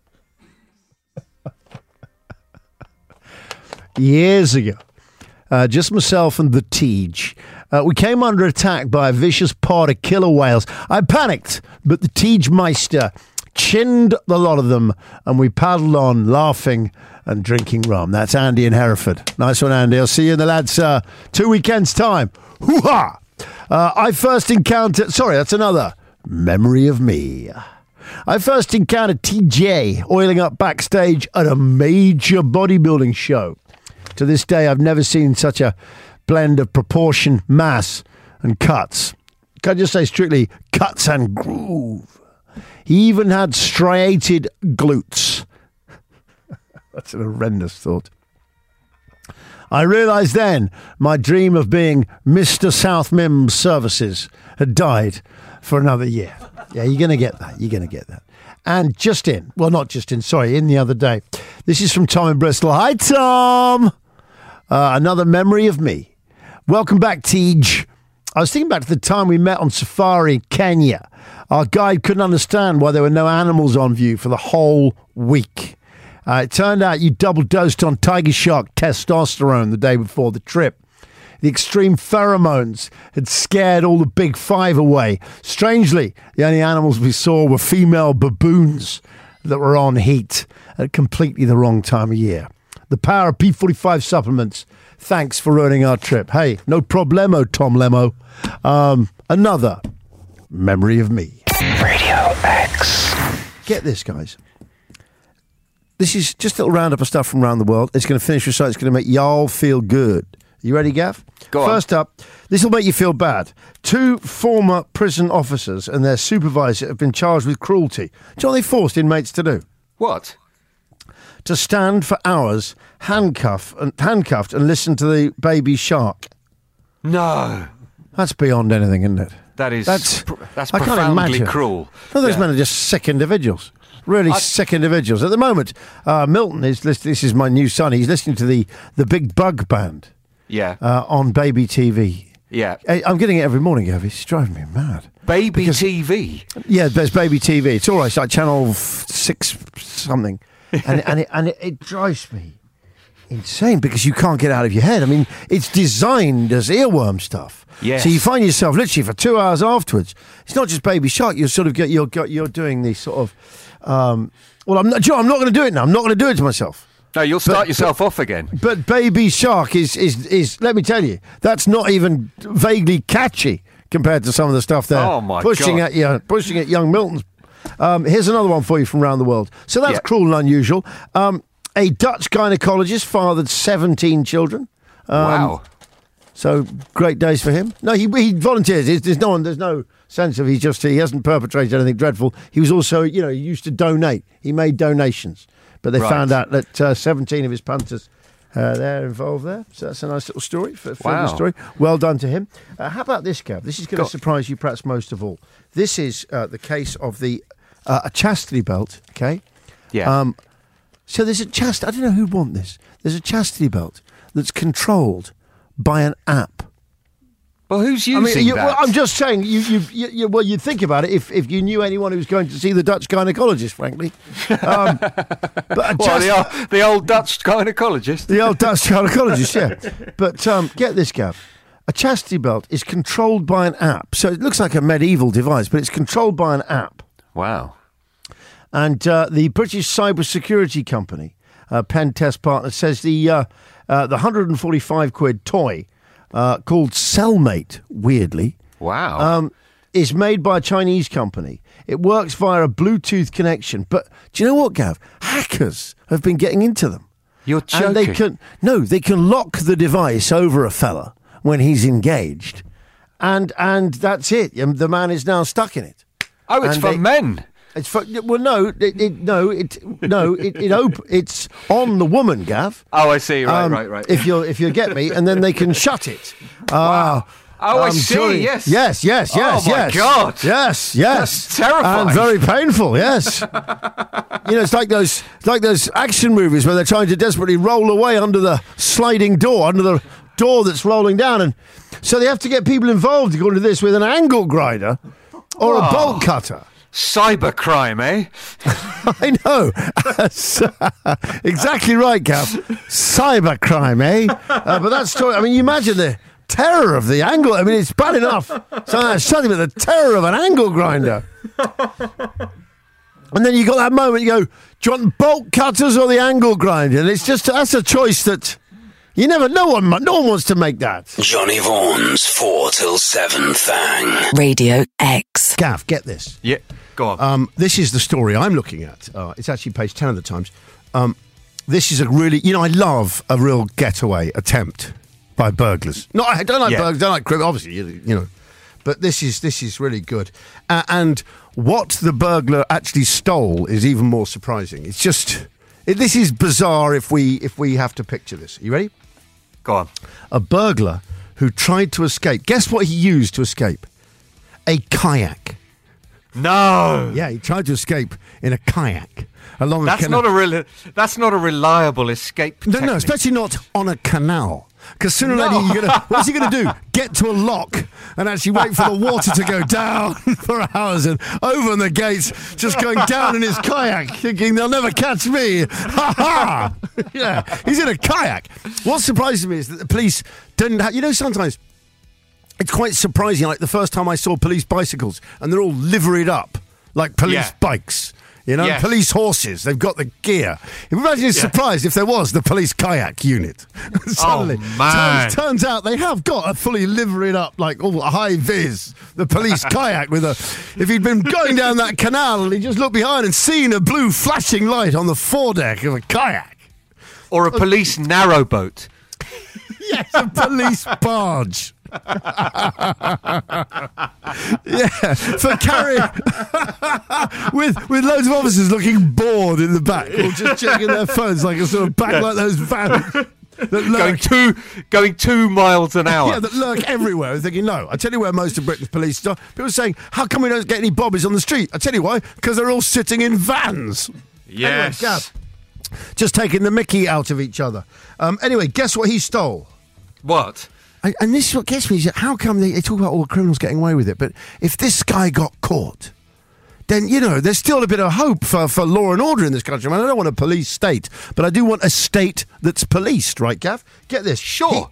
Speaker 5: Years ago. Just myself and the Tej. We came under attack by a vicious pod of killer whales. I panicked, but the Tej-Meister chinned the lot of them, and we paddled on, laughing and drinking rum. That's Andy in Hereford. Nice one, Andy. I'll see you in the lads 2 weekends' time. Hoo-ha! I first encountered... Sorry, that's another memory of me. I first encountered TJ oiling up backstage at a major bodybuilding show. To this day, I've never seen such a blend of proportion, mass, and cuts. Can I just say strictly cuts and groove? He even had striated glutes. That's an horrendous thought. I realised then my dream of being Mr. South Mims Services had died for another year. Yeah, you're going to get that. You're going to get that. And in the other day. This is from Tom in Bristol. Hi, Tom. Another memory of me. Welcome back, Tej. I was thinking back to the time we met on safari in Kenya. Our guide couldn't understand why there were no animals on view for the whole week. It turned out you double-dosed on Tiger Shark testosterone the day before the trip. The extreme pheromones had scared all the big five away. Strangely, the only animals we saw were female baboons that were on heat at completely the wrong time of year. The power of P45 supplements. Thanks for ruining our trip. Hey, no problemo, Tom Lemo. Another memory of me.
Speaker 3: Radio X.
Speaker 5: Get this, guys. This is just a little roundup of stuff from around the world. It's going to finish with something that's going to make y'all feel good. You ready, Gav?
Speaker 7: Go on.
Speaker 5: First up, this will make you feel bad. 2 former prison officers and their supervisor have been charged with cruelty. Do you know what they forced inmates to do?
Speaker 7: What?
Speaker 5: To stand for hours handcuffed and listen to the baby shark.
Speaker 7: No.
Speaker 5: That's beyond anything, isn't it?
Speaker 7: That's
Speaker 5: I can't imagine.
Speaker 7: Cruel.
Speaker 5: No, those men are just sick individuals. Really sick individuals. At the moment, Milton, this is my new son, he's listening to the Big Bug Band. on Baby TV.
Speaker 7: Yeah.
Speaker 5: I'm getting it every morning, Gav. It's driving me mad.
Speaker 7: Baby TV?
Speaker 5: Yeah, there's Baby TV. It's all right. It's like channel 6 something. And it drives me insane because you can't get it out of your head. I mean, it's designed as earworm stuff.
Speaker 7: Yes.
Speaker 5: So you find yourself literally for 2 hours afterwards. It's not just Baby Shark. You're sort of you're doing these sort of. Well, I'm not going to do it now. I'm not going to do it to myself.
Speaker 7: No, you'll start yourself off again.
Speaker 5: But Baby Shark is. Let me tell you, that's not even vaguely catchy compared to some of the stuff they're pushing at young Milton's. Here's another one for you from around the world. So that's cruel and unusual. A Dutch gynecologist fathered 17 children.
Speaker 7: Wow.
Speaker 5: So great days for him. No, he volunteers. There's no sense of he hasn't perpetrated anything dreadful. He was also, he used to donate. He made donations. But they found out that 17 of his punters they're involved there. So that's a nice little story. Story. Well done to him. How about this, Gav? This is going to surprise you perhaps most of all. This is the case of a chastity belt, okay?
Speaker 7: Yeah.
Speaker 5: So there's a I don't know who'd want this. There's a chastity belt that's controlled by an app.
Speaker 7: Well, who's using that?
Speaker 5: Well, I'm just saying, you'd think about it if you knew anyone who was going to see the Dutch gynecologist, frankly. But
Speaker 7: the old Dutch gynecologist?
Speaker 5: The old Dutch gynecologist, yeah. But get this, Gav. A chastity belt is controlled by an app. So it looks like a medieval device, but it's controlled by an app.
Speaker 7: Wow. And
Speaker 5: the British cybersecurity company, Pen Test Partner, says the 145 quid toy called Cellmate, weirdly, is made by a Chinese company. It works via a Bluetooth connection. But do you know what, Gav? Hackers have been getting into them.
Speaker 7: You're joking.
Speaker 5: And they can lock the device over a fella when he's engaged, and that's it. The man is now stuck in it.
Speaker 7: Oh, it's for men.
Speaker 5: It's for it's on the woman, Gav.
Speaker 7: Oh, I see. Right.
Speaker 5: If you get me, and then they can shut it.
Speaker 7: Wow. I see.
Speaker 5: Sorry.
Speaker 7: Yes.
Speaker 5: Yes.
Speaker 7: Oh my God.
Speaker 5: Yes.
Speaker 7: That's terrifying
Speaker 5: and very painful. Yes. It's like those action movies where they're trying to desperately roll away under the sliding door, under the door that's rolling down, and so they have to get people involved, according to this, with an angle grinder or a bolt cutter.
Speaker 7: Cybercrime, eh?
Speaker 5: I know. Exactly right, Gav. Cybercrime, eh? But that story, I mean, you imagine the terror of the angle. I mean, it's bad enough. Something with the terror of an angle grinder. And then you got that moment, you go, do you want bolt cutters or the angle grinder? And it's just, that's a choice that you never, no one wants to make that.
Speaker 3: Johnny Vaughan's 4 till 7 thing.
Speaker 4: Radio X.
Speaker 5: Gav, get this.
Speaker 7: Yeah, go on.
Speaker 5: This is the story I'm looking at. It's actually page 10 of the Times. This is a really, I love a real getaway attempt by burglars. No, I don't like burglars, don't like crime, obviously, but this is really good. And what the burglar actually stole is even more surprising. It's just, this is bizarre if we have to picture this. Are you ready?
Speaker 7: Go on.
Speaker 5: A burglar who tried to escape. Guess what he used to escape? A kayak.
Speaker 7: No.
Speaker 5: Yeah, he tried to escape in a kayak along
Speaker 7: that's
Speaker 5: a canal.
Speaker 7: That's not a reliable escape technique.
Speaker 5: No, especially not on a canal. Because sooner or later, what's he going to do? Get to a lock and actually wait for the water to go down for hours and open the gates, just going down in his kayak, thinking they'll never catch me. Ha ha! Yeah, he's in a kayak. What surprises me is that the police didn't have, sometimes it's quite surprising, like the first time I saw police bicycles and they're all liveried up like police bikes. Police horses, they've got the gear. Imagine you're surprised if there was the police kayak unit. Suddenly, turns out they have got a fully liveried up, like all high vis, the police kayak with if he'd been going down that canal and he just looked behind and seen a blue flashing light on the foredeck of a kayak.
Speaker 7: Or a police narrowboat.
Speaker 5: Yes, a police barge. For carrying with loads of officers looking bored in the back or just checking their phones like a sort of back like those vans that
Speaker 7: going 2 miles an hour.
Speaker 5: Yeah, that lurk everywhere. I'm thinking, no, I tell you where most of Britain's police are. People are saying, how come we don't get any bobbies on the street? I tell you why, because they're all sitting in vans.
Speaker 7: Yes.
Speaker 5: Anyway, Gav, just taking the mickey out of each other. Anyway, guess what he stole?
Speaker 7: What?
Speaker 5: And this is what gets me, is how come they talk about all the criminals getting away with it, but if this guy got caught, then, there's still a bit of hope for law and order in this country. I mean, I don't want a police state, but I do want a state that's policed, right, Gav? Get this.
Speaker 7: Sure,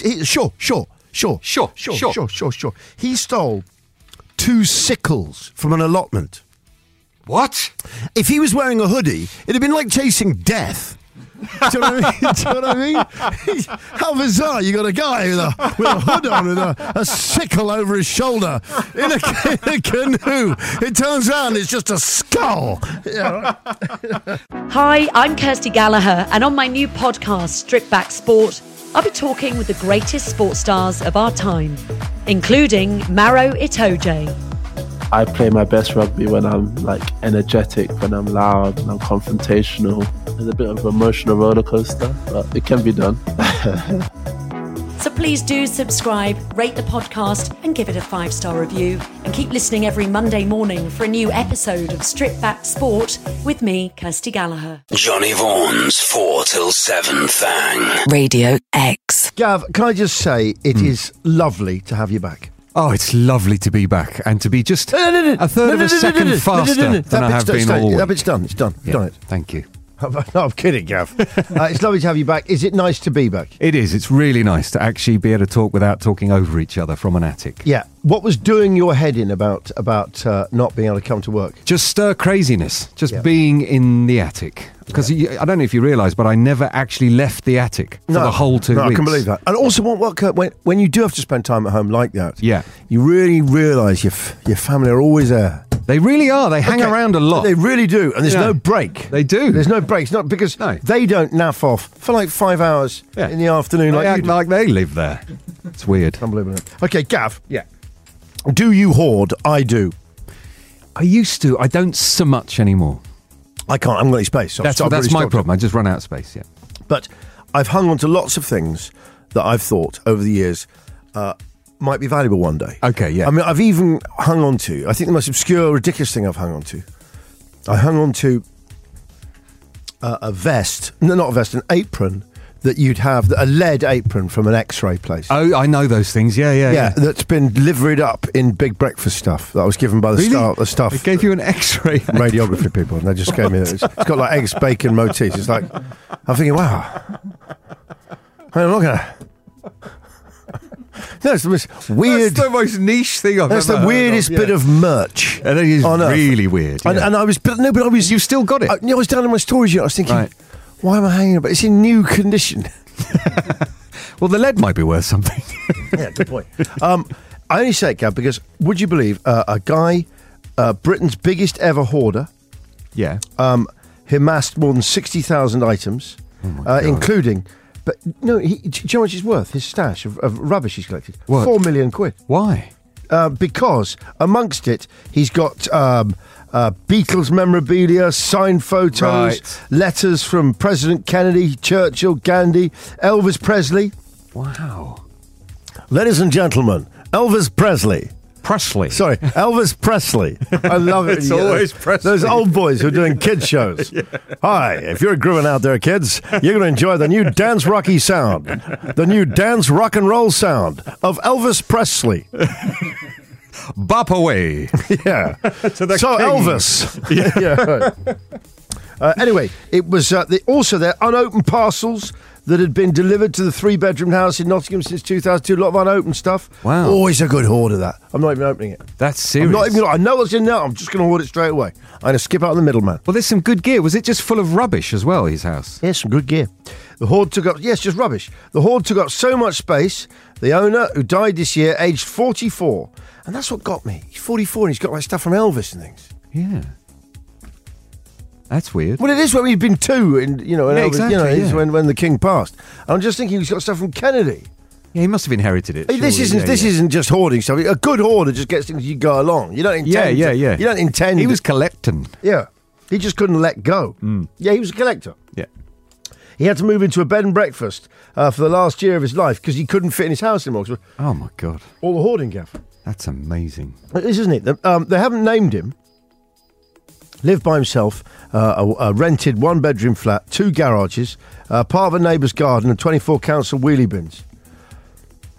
Speaker 5: Sure. He stole 2 sickles from an allotment.
Speaker 7: What?
Speaker 5: If he was wearing a hoodie, it'd have been like chasing death. Do you know what I mean? How bizarre. You got a guy with a hood on and a sickle over his shoulder in a canoe. It turns out it's just a skull. Yeah.
Speaker 8: Hi, I'm Kirsty Gallagher, and on my new podcast, Strip Back Sport, I'll be talking with the greatest sports stars of our time, including Maro Itoje.
Speaker 9: I play my best rugby when I'm energetic, when I'm loud, and I'm confrontational. There's a bit of an emotional roller coaster, but it can be done.
Speaker 8: So please do subscribe, rate the podcast, and give it a 5-star review. And keep listening every Monday morning for a new episode of Strip Back Sport with me, Kirsty Gallagher.
Speaker 10: Johnny Vaughan's 4 till 7 thing.
Speaker 4: Radio X.
Speaker 5: Gav, can I just say it is lovely to have you back.
Speaker 6: Oh, it's lovely to be back and to be just a third of a second faster than I have been all week.
Speaker 5: That bit's done. It's done.
Speaker 6: Yeah,
Speaker 5: Done it.
Speaker 6: Thank you.
Speaker 5: No, I'm kidding, Gav. It's lovely to have you back. Is it nice to be back?
Speaker 6: It is. It's really nice to actually be able to talk without talking over each other from an attic.
Speaker 5: Yeah. What was doing your head in about not being able to come to work?
Speaker 6: Just craziness. Just being in the attic. Because I don't know if you realise, but I never actually left the attic for the whole 2 weeks.
Speaker 5: I can believe that. And also, when you do have to spend time at home like that,
Speaker 6: yeah,
Speaker 5: you really realise your family are always there.
Speaker 6: They really are. They hang around a lot.
Speaker 5: They really do. And there's no break.
Speaker 6: They do.
Speaker 5: There's no breaks. Not because they don't naff off for like 5 hours in the afternoon.
Speaker 6: They act like they live there. It's weird.
Speaker 5: Unbelievable. Okay, Gav.
Speaker 6: Yeah.
Speaker 5: Do you hoard? I do.
Speaker 6: I used to. I don't so much anymore.
Speaker 5: I can't. I haven't got any space. So
Speaker 6: that's my problem. I just run out of space, yeah.
Speaker 5: But I've hung on to lots of things that I've thought over the years might be valuable one day.
Speaker 6: Okay, yeah.
Speaker 5: I mean, I've even hung on to, I think the most obscure, ridiculous thing I've hung on to, I hung on to a vest, no, not a vest, an apron that you'd have, a lead apron from an X-ray place.
Speaker 6: Oh, I know those things, yeah.
Speaker 5: That's been liveried up in big breakfast stuff that I was given by the staff.
Speaker 6: They gave you an X-ray
Speaker 5: radiography people, and they just gave me that. It's got like eggs, bacon motifs. It's like, I'm thinking, wow. I'm not going to... No, it's the most weird...
Speaker 6: That's the most niche thing I've ever heard of.
Speaker 5: That's the weirdest bit of merch.
Speaker 6: And it is really weird.
Speaker 5: Yeah. And I was... But I was...
Speaker 6: You've still got it?
Speaker 5: I was down in my storage unit. I was thinking, why am I hanging about? It's in new condition.
Speaker 6: Well, the lead might be worth something.
Speaker 5: Yeah, good point. I only say it, Gav, because would you believe a guy, Britain's biggest ever hoarder, he amassed more than 60,000 items, including... But no, do you know how much it's worth? His stash of rubbish he's collected.
Speaker 6: What?
Speaker 5: 4 million quid.
Speaker 6: Why?
Speaker 5: Because amongst it, he's got Beatles memorabilia, signed photos, letters from President Kennedy, Churchill, Gandhi, Elvis Presley.
Speaker 6: Wow.
Speaker 5: Ladies and gentlemen, Elvis Presley. Sorry, Elvis Presley. I love it.
Speaker 6: It's always Presley.
Speaker 5: Those old boys who are doing kids shows. Yeah. Hi, if you're grooving out there, kids, you're going to enjoy the new dance rocky sound, the new dance rock and roll sound of Elvis Presley.
Speaker 6: Bop away.
Speaker 5: Yeah.
Speaker 6: To the
Speaker 5: so
Speaker 6: king.
Speaker 5: Elvis. Yeah. Right. Anyway, it was also there unopened parcels that had been delivered to the 3-bedroom house in Nottingham since 2002. A lot of unopened stuff.
Speaker 6: Wow.
Speaker 5: Always a good hoard of that. I'm not even opening it.
Speaker 6: That's serious.
Speaker 5: I know what's in there. I'm just going to hoard it straight away. I'm going to skip out the middleman.
Speaker 6: Well, there's some good gear. Was it just full of rubbish as well, his house?
Speaker 5: Yes, some good gear. The hoard took up... Yes, just rubbish. The hoard took up so much space, the owner, who died this year, aged 44. And that's what got me. He's 44 and he's got like stuff from Elvis and things.
Speaker 6: Yeah. That's weird.
Speaker 5: Well, it is when we've been two, and Elvis,
Speaker 6: exactly,
Speaker 5: when the king passed. I'm just thinking he's got stuff from Kennedy.
Speaker 6: Yeah, he must have inherited it.
Speaker 5: This isn't just hoarding stuff. A good hoarder just gets things as you go along. You don't intend.
Speaker 6: Yeah.
Speaker 5: You don't intend.
Speaker 6: He was collecting.
Speaker 5: Yeah, he just couldn't let go. Yeah, he was a collector.
Speaker 6: Yeah,
Speaker 5: he had to move into a bed and breakfast for the last year of his life because he couldn't fit in his house anymore.
Speaker 6: Oh my God!
Speaker 5: All the hoarding, Gav.
Speaker 6: That's amazing.
Speaker 5: It is, isn't it? They haven't named him. Lived by himself, a rented 1-bedroom flat, 2 garages, part of a neighbour's garden and 24 council wheelie bins.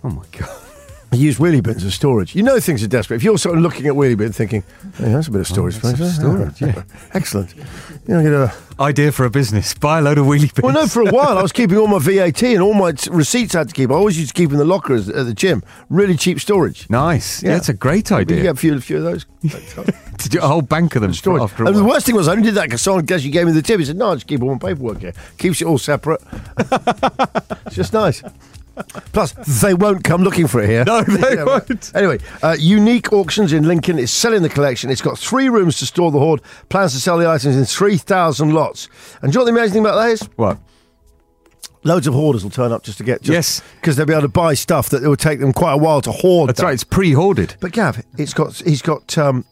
Speaker 6: Oh, my God.
Speaker 5: I use wheelie bins as storage. You know things are desperate. If you're sort of looking at wheelie bin thinking, hey, that's a bit of storage space.
Speaker 6: Storage, yeah.
Speaker 5: Excellent. You know, get a
Speaker 6: idea for a business. Buy a load of wheelie bins.
Speaker 5: Well, no, for a while I was keeping all my VAT and all my receipts I had to keep. I always used to keep in the locker at the gym. Really cheap storage.
Speaker 6: Nice. Yeah, it's a great idea.
Speaker 5: You get a few of those.
Speaker 6: Did you a whole bank of them
Speaker 5: storage?
Speaker 6: After
Speaker 5: And the worst thing was I only did that because someone guessed you gave me the tip. He said, no, I just keep all my paperwork here. Keeps it all separate. It's just nice. Plus, they won't come looking for it here.
Speaker 6: No, they won't.
Speaker 5: Anyway, Unique Auctions in Lincoln is selling the collection. It's got 3 rooms to store the hoard. Plans to sell the items in 3,000 lots. And do you know what the amazing thing about that is?
Speaker 6: What?
Speaker 5: Loads of hoarders will turn up just to get...
Speaker 6: Yes.
Speaker 5: Because they'll be able to buy stuff that it will take them quite a while to hoard.
Speaker 6: That's right, it's pre-hoarded.
Speaker 5: But Gav, he's got they've got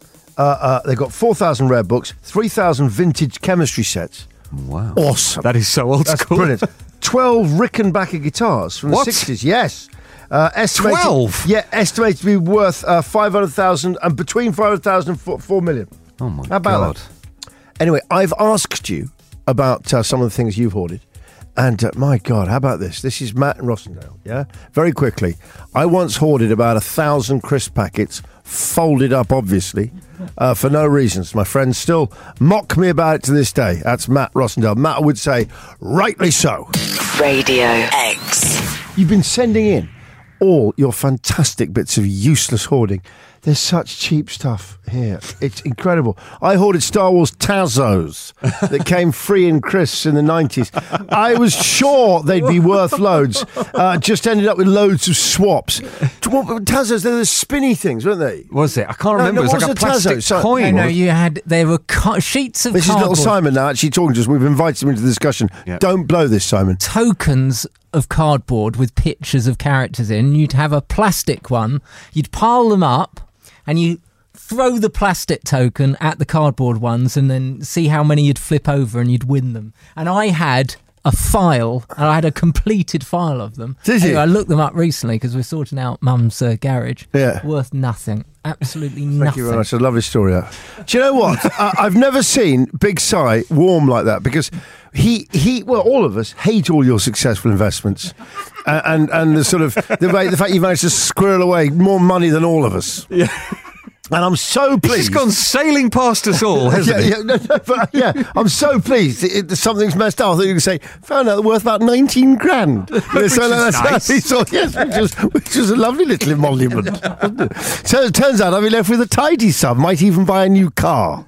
Speaker 5: 4,000 rare books, 3,000 vintage chemistry sets.
Speaker 6: Wow.
Speaker 5: Awesome.
Speaker 6: That is so old
Speaker 5: That's
Speaker 6: school.
Speaker 5: Brilliant. 12 Rickenbacker guitars from
Speaker 6: What?
Speaker 5: the 60s. Yes. Estimated,
Speaker 6: 12?
Speaker 5: Yeah, estimated to be worth 500,000 and between 500,000 and 4 million.
Speaker 6: Oh, my
Speaker 5: How about
Speaker 6: God.
Speaker 5: that? Anyway, I've asked you about some of the things you've hoarded. And my God, how about this? This is Matt in Rossendale, yeah? Very quickly. I once hoarded about 1,000 crisp packets, folded up, obviously, for no reasons. My friends still mock me about it to this day. That's Matt Rossendale. Matt would say, rightly so.
Speaker 4: Radio X.
Speaker 5: You've been sending in all your fantastic bits of useless hoarding. There's such cheap stuff here. It's incredible. I hoarded Star Wars Tazos that came free in crisps in the 90s. I was sure they'd be worth loads. Just ended up with loads of swaps. Tazos, they're the spinny things, weren't they?
Speaker 6: Was it? I can't remember. It was like a plastic coin.
Speaker 11: No, you had... They were sheets of
Speaker 5: This
Speaker 11: cardboard.
Speaker 5: is little Simon now actually talking to us. We've invited him into the discussion.
Speaker 6: Yep.
Speaker 5: Don't blow this, Simon.
Speaker 11: Tokens of cardboard with pictures of characters in. You'd have a plastic one. You'd pile them up and you throw the plastic token at the cardboard ones and then see how many you'd flip over and you'd win them. And I had a file, and I had a completed file of them.
Speaker 5: Did you?
Speaker 11: I looked them up recently because we're sorting out Mum's garage.
Speaker 5: Yeah.
Speaker 11: Worth nothing. Absolutely nothing.
Speaker 5: Thank you very much. It's a lovely story. Do you know what? I've never seen Big Si warm like that because he well, all of us hate all your successful investments and the sort of the fact you managed to squirrel away more money than all of us.
Speaker 6: Yeah.
Speaker 5: And I'm so pleased.
Speaker 6: He's gone sailing past us all, hasn't he?
Speaker 5: I'm so pleased. Something's messed up. I thought you were going to say, found out they're worth about 19 grand.
Speaker 6: Which is nice.
Speaker 5: Which was a lovely little emolument. So it turns out I'll be left with a tidy sum. Might even buy a new car.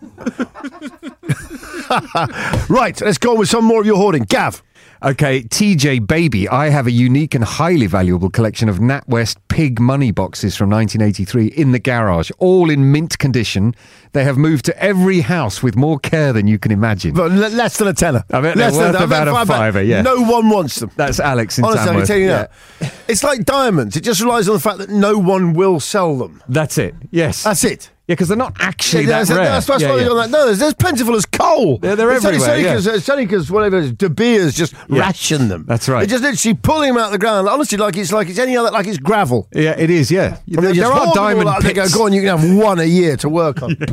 Speaker 5: Right, let's go on with some more of your hoarding. Gav.
Speaker 6: Okay, TJ Baby, I have a unique and highly valuable collection of NatWest pig money boxes from 1983 in the garage, all in mint condition. They have moved to every house with more care than you can imagine.
Speaker 5: But less than a tenner.
Speaker 6: I bet they're worth about a fiver, yeah.
Speaker 5: No one wants them.
Speaker 6: That's Alex in
Speaker 5: Honestly,
Speaker 6: Tamworth.
Speaker 5: I'm telling you that. It's like diamonds. It just relies on the fact that no one will sell them.
Speaker 6: That's it, yes.
Speaker 5: That's it.
Speaker 6: Yeah, because they're not actually that rare.
Speaker 5: That's why they're on that. No, there's plentiful as coal.
Speaker 6: Yeah, they're everywhere.
Speaker 5: It's only because whatever it is, De Beers just ration them.
Speaker 6: That's right.
Speaker 5: They just literally pulling them out of the ground. Honestly, like it's any other, like it's gravel.
Speaker 6: Yeah, it is. Yeah,
Speaker 5: There
Speaker 6: are diamond pits.
Speaker 5: They go on. You can have one a year to work on.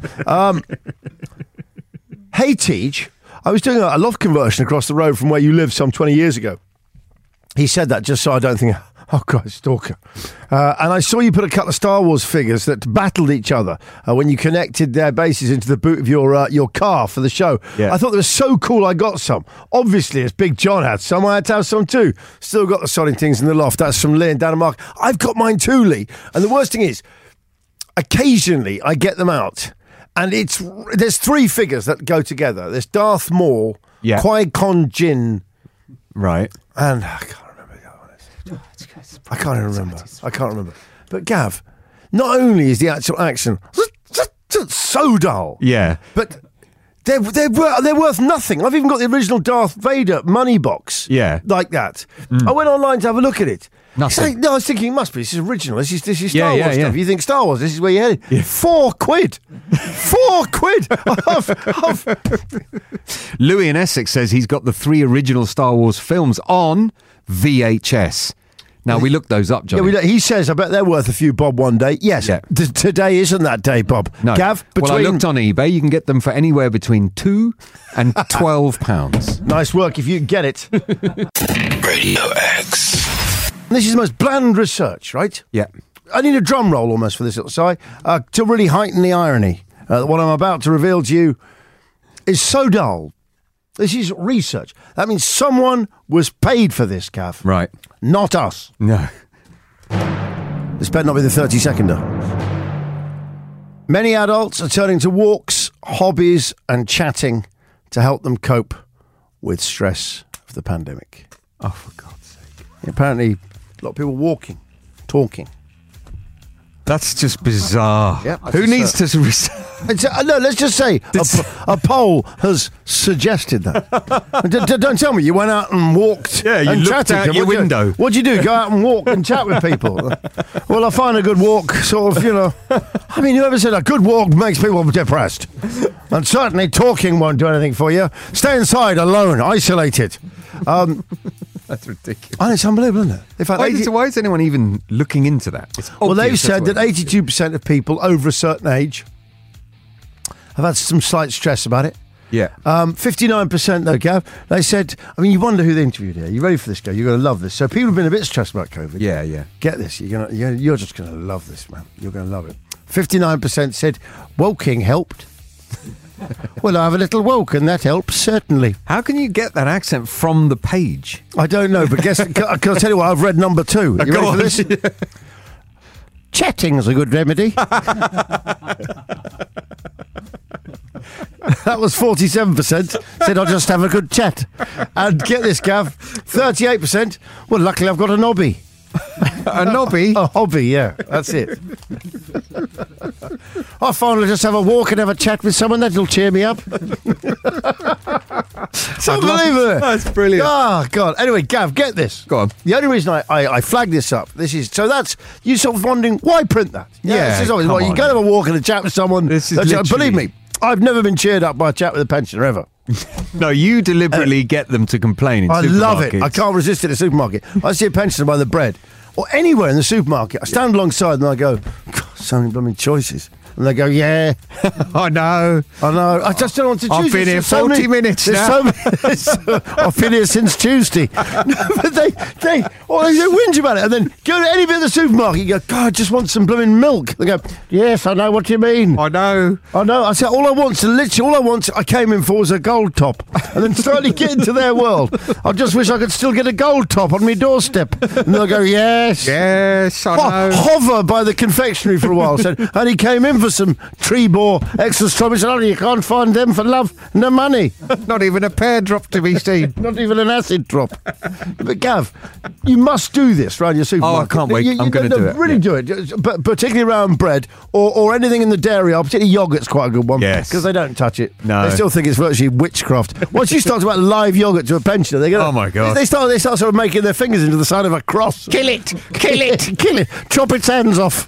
Speaker 5: Hey, Teej, I was doing a loft conversion across the road from where you lived some 20 years ago. He said that just so I don't think, oh, God, stalker. And I saw you put a couple of Star Wars figures that battled each other when you connected their bases into the boot of your car for the show.
Speaker 6: Yeah.
Speaker 5: I thought they were so cool I got some. Obviously, as Big John had some, I had to have some too. Still got the sodding things in the loft. That's from Lee and Dan and Mark. I've got mine too, Lee. And the worst thing is, occasionally I get them out. And there's 3 figures that go together. There's Darth Maul, Qui-Gon Jinn.
Speaker 6: Right.
Speaker 5: And I can't remember the other one. I can't even remember. I can't remember. But Gav, not only is the actual action so dull, but they're worth nothing. I've even got the original Darth Vader money box, like that. I went online to have a look at it.
Speaker 6: Nothing.
Speaker 5: I was thinking it must be. This is original. This is Star Wars stuff. You think Star Wars? This is where you're headed. Yeah. £4. £4.
Speaker 6: Louis in Essex says he's got the 3 original Star Wars films on VHS. Now, we looked those up, Johnny.
Speaker 5: Yeah, he says, I bet they're worth a few bob one day. Yes, today isn't that day, Bob.
Speaker 6: No.
Speaker 5: Gav,
Speaker 6: Well, I looked on eBay. You can get them for anywhere between £2 and £12.
Speaker 5: Nice work if you can get it.
Speaker 3: Radio X.
Speaker 5: This is the most bland research, right?
Speaker 6: Yeah.
Speaker 5: I need a drum roll almost for this little side to really heighten the irony. What I'm about to reveal to you is so dull. This is research. That means someone was paid for this, Kath.
Speaker 6: Right.
Speaker 5: Not us.
Speaker 6: No.
Speaker 5: This better not be the 30-seconder. Many adults are turning to walks, hobbies and chatting to help them cope with stress of the pandemic.
Speaker 6: Oh, for God's sake.
Speaker 5: Apparently, a lot of people walking, talking.
Speaker 6: That's just bizarre.
Speaker 5: Yep,
Speaker 6: Who needs to...
Speaker 5: No, let's just say a poll has suggested that. Don't tell me you went out and walked
Speaker 6: you
Speaker 5: and
Speaker 6: looked
Speaker 5: chatted.
Speaker 6: out your window.
Speaker 5: What'd you do? Go out and walk and chat with people? Well, I find a good walk sort of, I mean, whoever said a good walk makes people depressed? And certainly talking won't do anything for you. Stay inside, alone, isolated.
Speaker 6: That's ridiculous.
Speaker 5: And it's unbelievable, isn't it? In fact,
Speaker 6: why is anyone even looking into that?
Speaker 5: Well, they've said that 82% of people over a certain age have had some slight stress about it.
Speaker 6: Yeah.
Speaker 5: 59% though, Gav, they said, I mean, you wonder who they interviewed here. You ready for this, Gav? You're going to love this. So people have been a bit stressed about COVID.
Speaker 6: Yeah.
Speaker 5: Get this. You're just going to love this, man. You're going to love it. 59% said walking helped. Well, I have a little woke and that helps, certainly.
Speaker 6: How can you get that accent from the page?
Speaker 5: I don't know, but can I tell you what? I've read number 2. You ready for this? Yeah. Chatting's a good remedy. That was 47%. Said I'll just have a good chat. And get this, Gav, 38%. Well, luckily I've got a nobby.
Speaker 6: A nobby?
Speaker 5: A hobby, yeah. That's it. I finally just have a walk and have a chat with someone. That'll cheer me up. It's unbelievable.
Speaker 6: That's brilliant.
Speaker 5: Oh, God. Anyway, Gav, get this.
Speaker 6: Go on.
Speaker 5: The only reason I flagged this up, that's, you sort of wondering, why print that?
Speaker 6: Yeah,
Speaker 5: this is always, you go have a walk and a chat with someone.
Speaker 6: This is literally...
Speaker 5: Believe me, I've never been cheered up by a chat with a pensioner, ever.
Speaker 6: No, you deliberately get them to complain in supermarkets.
Speaker 5: I love it. I can't resist it in a supermarket. I see a pensioner by the bread, or anywhere in the supermarket. I stand alongside and I go, God, so many blooming choices. And they go, yeah.
Speaker 6: I know.
Speaker 5: I just don't want to choose.
Speaker 6: I've been here 40 minutes now.
Speaker 5: I've been here since Tuesday. No, but they whinge about it. And then go to any bit of the supermarket, you go, God, I just want some blooming milk. They go, yes, I know what you mean.
Speaker 6: I know.
Speaker 5: I said, all I want, I came in for was a gold top. And then slowly get into their world. I just wish I could still get a gold top on my doorstep. And they'll go, yes.
Speaker 6: Yes, I know.
Speaker 5: Hover by the confectionery for a while. Said, and he came in for some Trebor extra strawberries. Oh, you can't find them for love no money.
Speaker 6: Not even a pear drop to be seen.
Speaker 5: Not even an acid drop. But Gav, you must do this around your supermarket.
Speaker 6: Oh, I can't wait. I'm going to do it.
Speaker 5: Really do it. But particularly around bread or anything in the dairy aisle. Particularly yogurt's quite a good one.
Speaker 6: Yes.
Speaker 5: Because they don't touch it.
Speaker 6: No.
Speaker 5: They still think it's virtually witchcraft. Once you start to about live yogurt to a pensioner, they're going
Speaker 6: oh my God.
Speaker 5: They start sort of making their fingers into the sign of a cross.
Speaker 6: Kill it. Kill it.
Speaker 5: Kill it. Chop its hands off.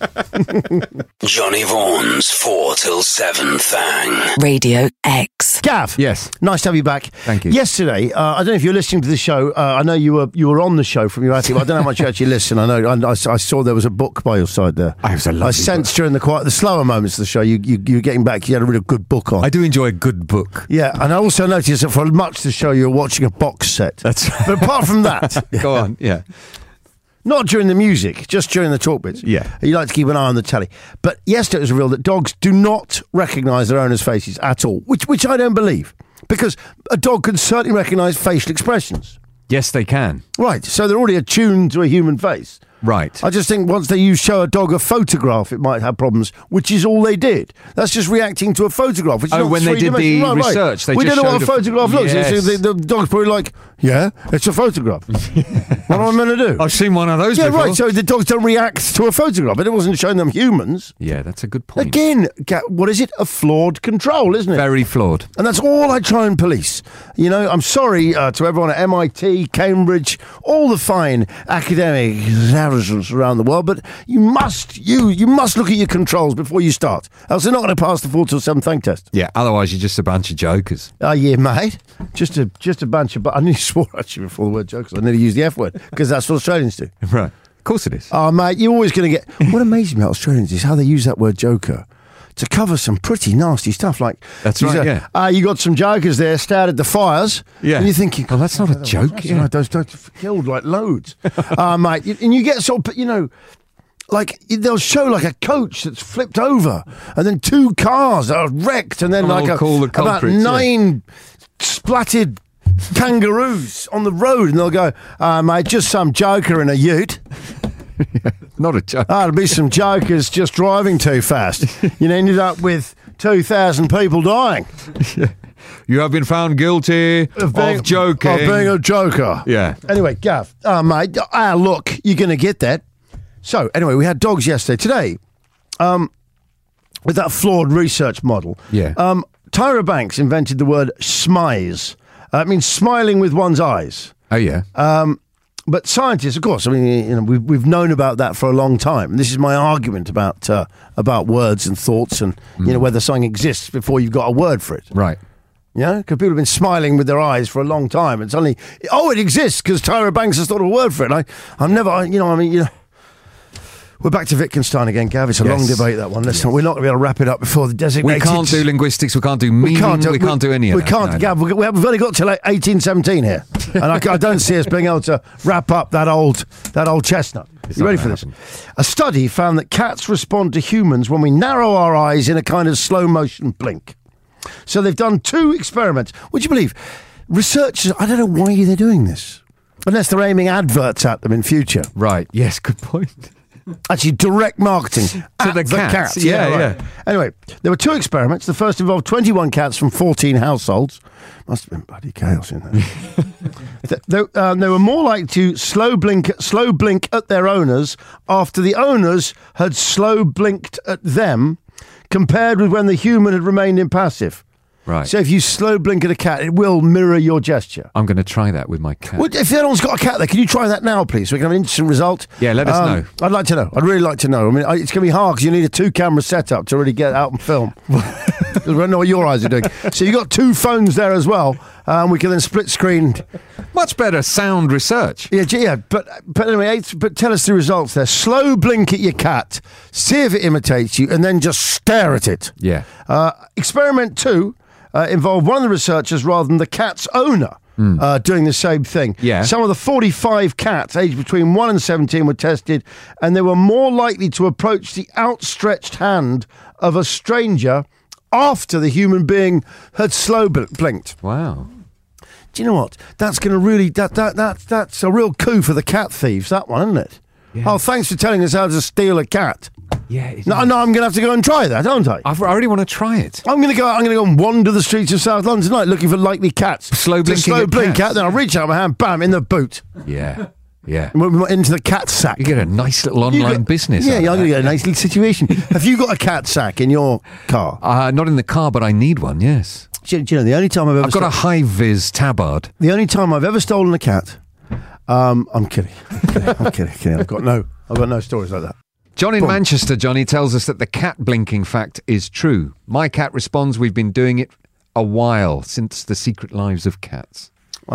Speaker 3: Johnny Vaughan's 4 till 7 thing.
Speaker 4: Radio X.
Speaker 5: Gav.
Speaker 6: Yes.
Speaker 5: Nice to have you back.
Speaker 6: Thank you.
Speaker 5: Yesterday, I don't know if you're listening to the show. I know you were on the show from your attic, but I don't know how much you actually listen. I know I saw there was a book by your side there.
Speaker 6: I
Speaker 5: sensed during the slower moments of the show, you were getting back. You had a really good book on.
Speaker 6: I do enjoy a good book.
Speaker 5: Yeah, and I also noticed that for much of the show, you were watching a box set.
Speaker 6: That's right.
Speaker 5: But apart from that,
Speaker 6: go on. Yeah.
Speaker 5: Not during the music, just during the talk bits.
Speaker 6: Yeah.
Speaker 5: You like to keep an eye on the telly. But yesterday it was revealed that dogs do not recognise their owners' faces at all, which I don't believe. Because a dog can certainly recognise facial expressions.
Speaker 6: Yes, they can.
Speaker 5: Right, so they're already attuned to a human face.
Speaker 6: Right.
Speaker 5: I just think once they show a dog a photograph, it might have problems, which is all they did. That's just reacking to a photograph. Which is not
Speaker 6: when they did the research, they
Speaker 5: we
Speaker 6: just
Speaker 5: don't know what
Speaker 6: showed
Speaker 5: a photograph looks.
Speaker 6: Yes.
Speaker 5: The dog's probably like, yeah, it's a photograph. What am I meant to do?
Speaker 6: I've seen one of those before.
Speaker 5: Yeah, right, so the dogs don't react to a photograph, but it wasn't showing them humans.
Speaker 6: Yeah, that's a good point.
Speaker 5: Again, what is it? A flawed control, isn't it?
Speaker 6: Very flawed.
Speaker 5: And that's all I try and police. You know, I'm sorry to everyone at MIT, Cambridge, all the fine academic establishments around the world, but you must look at your controls before you start, else they're not going to pass the 4 till 7 thing test.
Speaker 6: Yeah, otherwise you're just a bunch of jokers.
Speaker 5: Yeah, mate. Just a bunch of... I nearly swore actually before the word jokers. I nearly used the F word, because that's what Australians do.
Speaker 6: Right. Of course it is.
Speaker 5: Oh, mate, you're always going to get... What amazes me about Australians is how they use that word joker to cover some pretty nasty stuff. Like
Speaker 6: That's right, yeah.
Speaker 5: You got some jokers there started the fires.
Speaker 6: Yeah.
Speaker 5: And you're thinking,
Speaker 6: well, that's not a joke.
Speaker 5: That's right, those killed like loads. Mate, and you get sort of, you know, like they'll show like a coach that's flipped over and then 2 cars are wrecked and then about 9 splattered kangaroos on the road, and they'll go, mate, just some joker in a ute.
Speaker 6: Not a joke.
Speaker 5: It'll be some jokers just driving too fast. You ended up with 2,000 people dying.
Speaker 6: You have been found guilty of joking.
Speaker 5: Of being a joker.
Speaker 6: Yeah.
Speaker 5: Anyway, Gav, mate, look, you're going to get that. So, anyway, we had dogs yesterday. Today, with that flawed research model, Tyra Banks invented the word smize. It means smiling with one's eyes.
Speaker 6: Oh, yeah.
Speaker 5: But scientists, of course, I mean, you know, we've known about that for a long time. This is my argument about words and thoughts and, you know, whether something exists before you've got a word for it.
Speaker 6: Right.
Speaker 5: Yeah, because people have been smiling with their eyes for a long time, and suddenly, it exists because Tyra Banks has thought of a word for it. We're back to Wittgenstein again, Gav. It's a long debate, that one. We're not going to be able to wrap it up before the designated...
Speaker 6: We can't do linguistics, we can't do meaning, we can't do any of that.
Speaker 5: We can't, Gav. We've only got till 1817 here. And I don't see us being able to wrap up that old chestnut. You ready for this? A study found that cats respond to humans when we narrow our eyes in a kind of slow-motion blink. So they've done 2 experiments. Would you believe? Researchers, I don't know why they're doing this. Unless they're aiming adverts at them in future.
Speaker 6: Right, yes, good point.
Speaker 5: Actually, direct marketing to the cats. Yeah. Anyway, there were 2 experiments. The first involved 21 cats from 14 households. Must have been bloody chaos in there. They were more likely to slow blink at their owners after the owners had slow blinked at them, compared with when the human had remained impassive.
Speaker 6: Right.
Speaker 5: So if you slow blink at a cat, it will mirror your gesture.
Speaker 6: I'm going to try that with my cat.
Speaker 5: Well, if anyone's got a cat there, can you try that now, please, so we can have an instant result?
Speaker 6: Yeah, let us know.
Speaker 5: I'd like to know. I'd really like to know. I mean, it's going to be hard because you need a 2-camera setup to really get out and film. Because we don't know what your eyes are doing. So you've got 2 phones there as well. We can then split screen.
Speaker 6: Much better sound research.
Speaker 5: Yeah. But anyway, but tell us the results there. Slow blink at your cat, see if it imitates you, and then just stare at it.
Speaker 6: Yeah.
Speaker 5: Experiment 2 involved one of the researchers rather than the cat's owner doing the same thing.
Speaker 6: Yeah.
Speaker 5: Some of the 45 cats aged between 1 and 17 were tested, and they were more likely to approach the outstretched hand of a stranger after the human being had slow blinked.
Speaker 6: Wow.
Speaker 5: Do you know what? That's going to really... That's a real coup for the cat thieves, that one, isn't it? Yeah. Oh, thanks for telling us how to steal a cat.
Speaker 6: Yeah.
Speaker 5: No, I'm going to have to go and try that, aren't I?
Speaker 6: I already want to try it.
Speaker 5: I'm going to go and wander the streets of South London tonight looking for likely cats.
Speaker 6: Slow blink
Speaker 5: cat, then I'll reach out my hand, bam, in the boot.
Speaker 6: Yeah.
Speaker 5: Into the cat sack.
Speaker 6: You get a nice little online business.
Speaker 5: Yeah, I'm going to get a nice little situation. Have you got a cat sack in your car?
Speaker 6: Not in the car, but I need one, yes.
Speaker 5: Do you know, the only time I've
Speaker 6: got a high-vis tabard.
Speaker 5: The only time I've ever stolen a cat... I'm kidding. I'm kidding. I've got no stories like that.
Speaker 6: John in Manchester, Johnny, tells us that the cat blinking fact is true. My cat responds, we've been doing it a while, since The Secret Lives of Cats.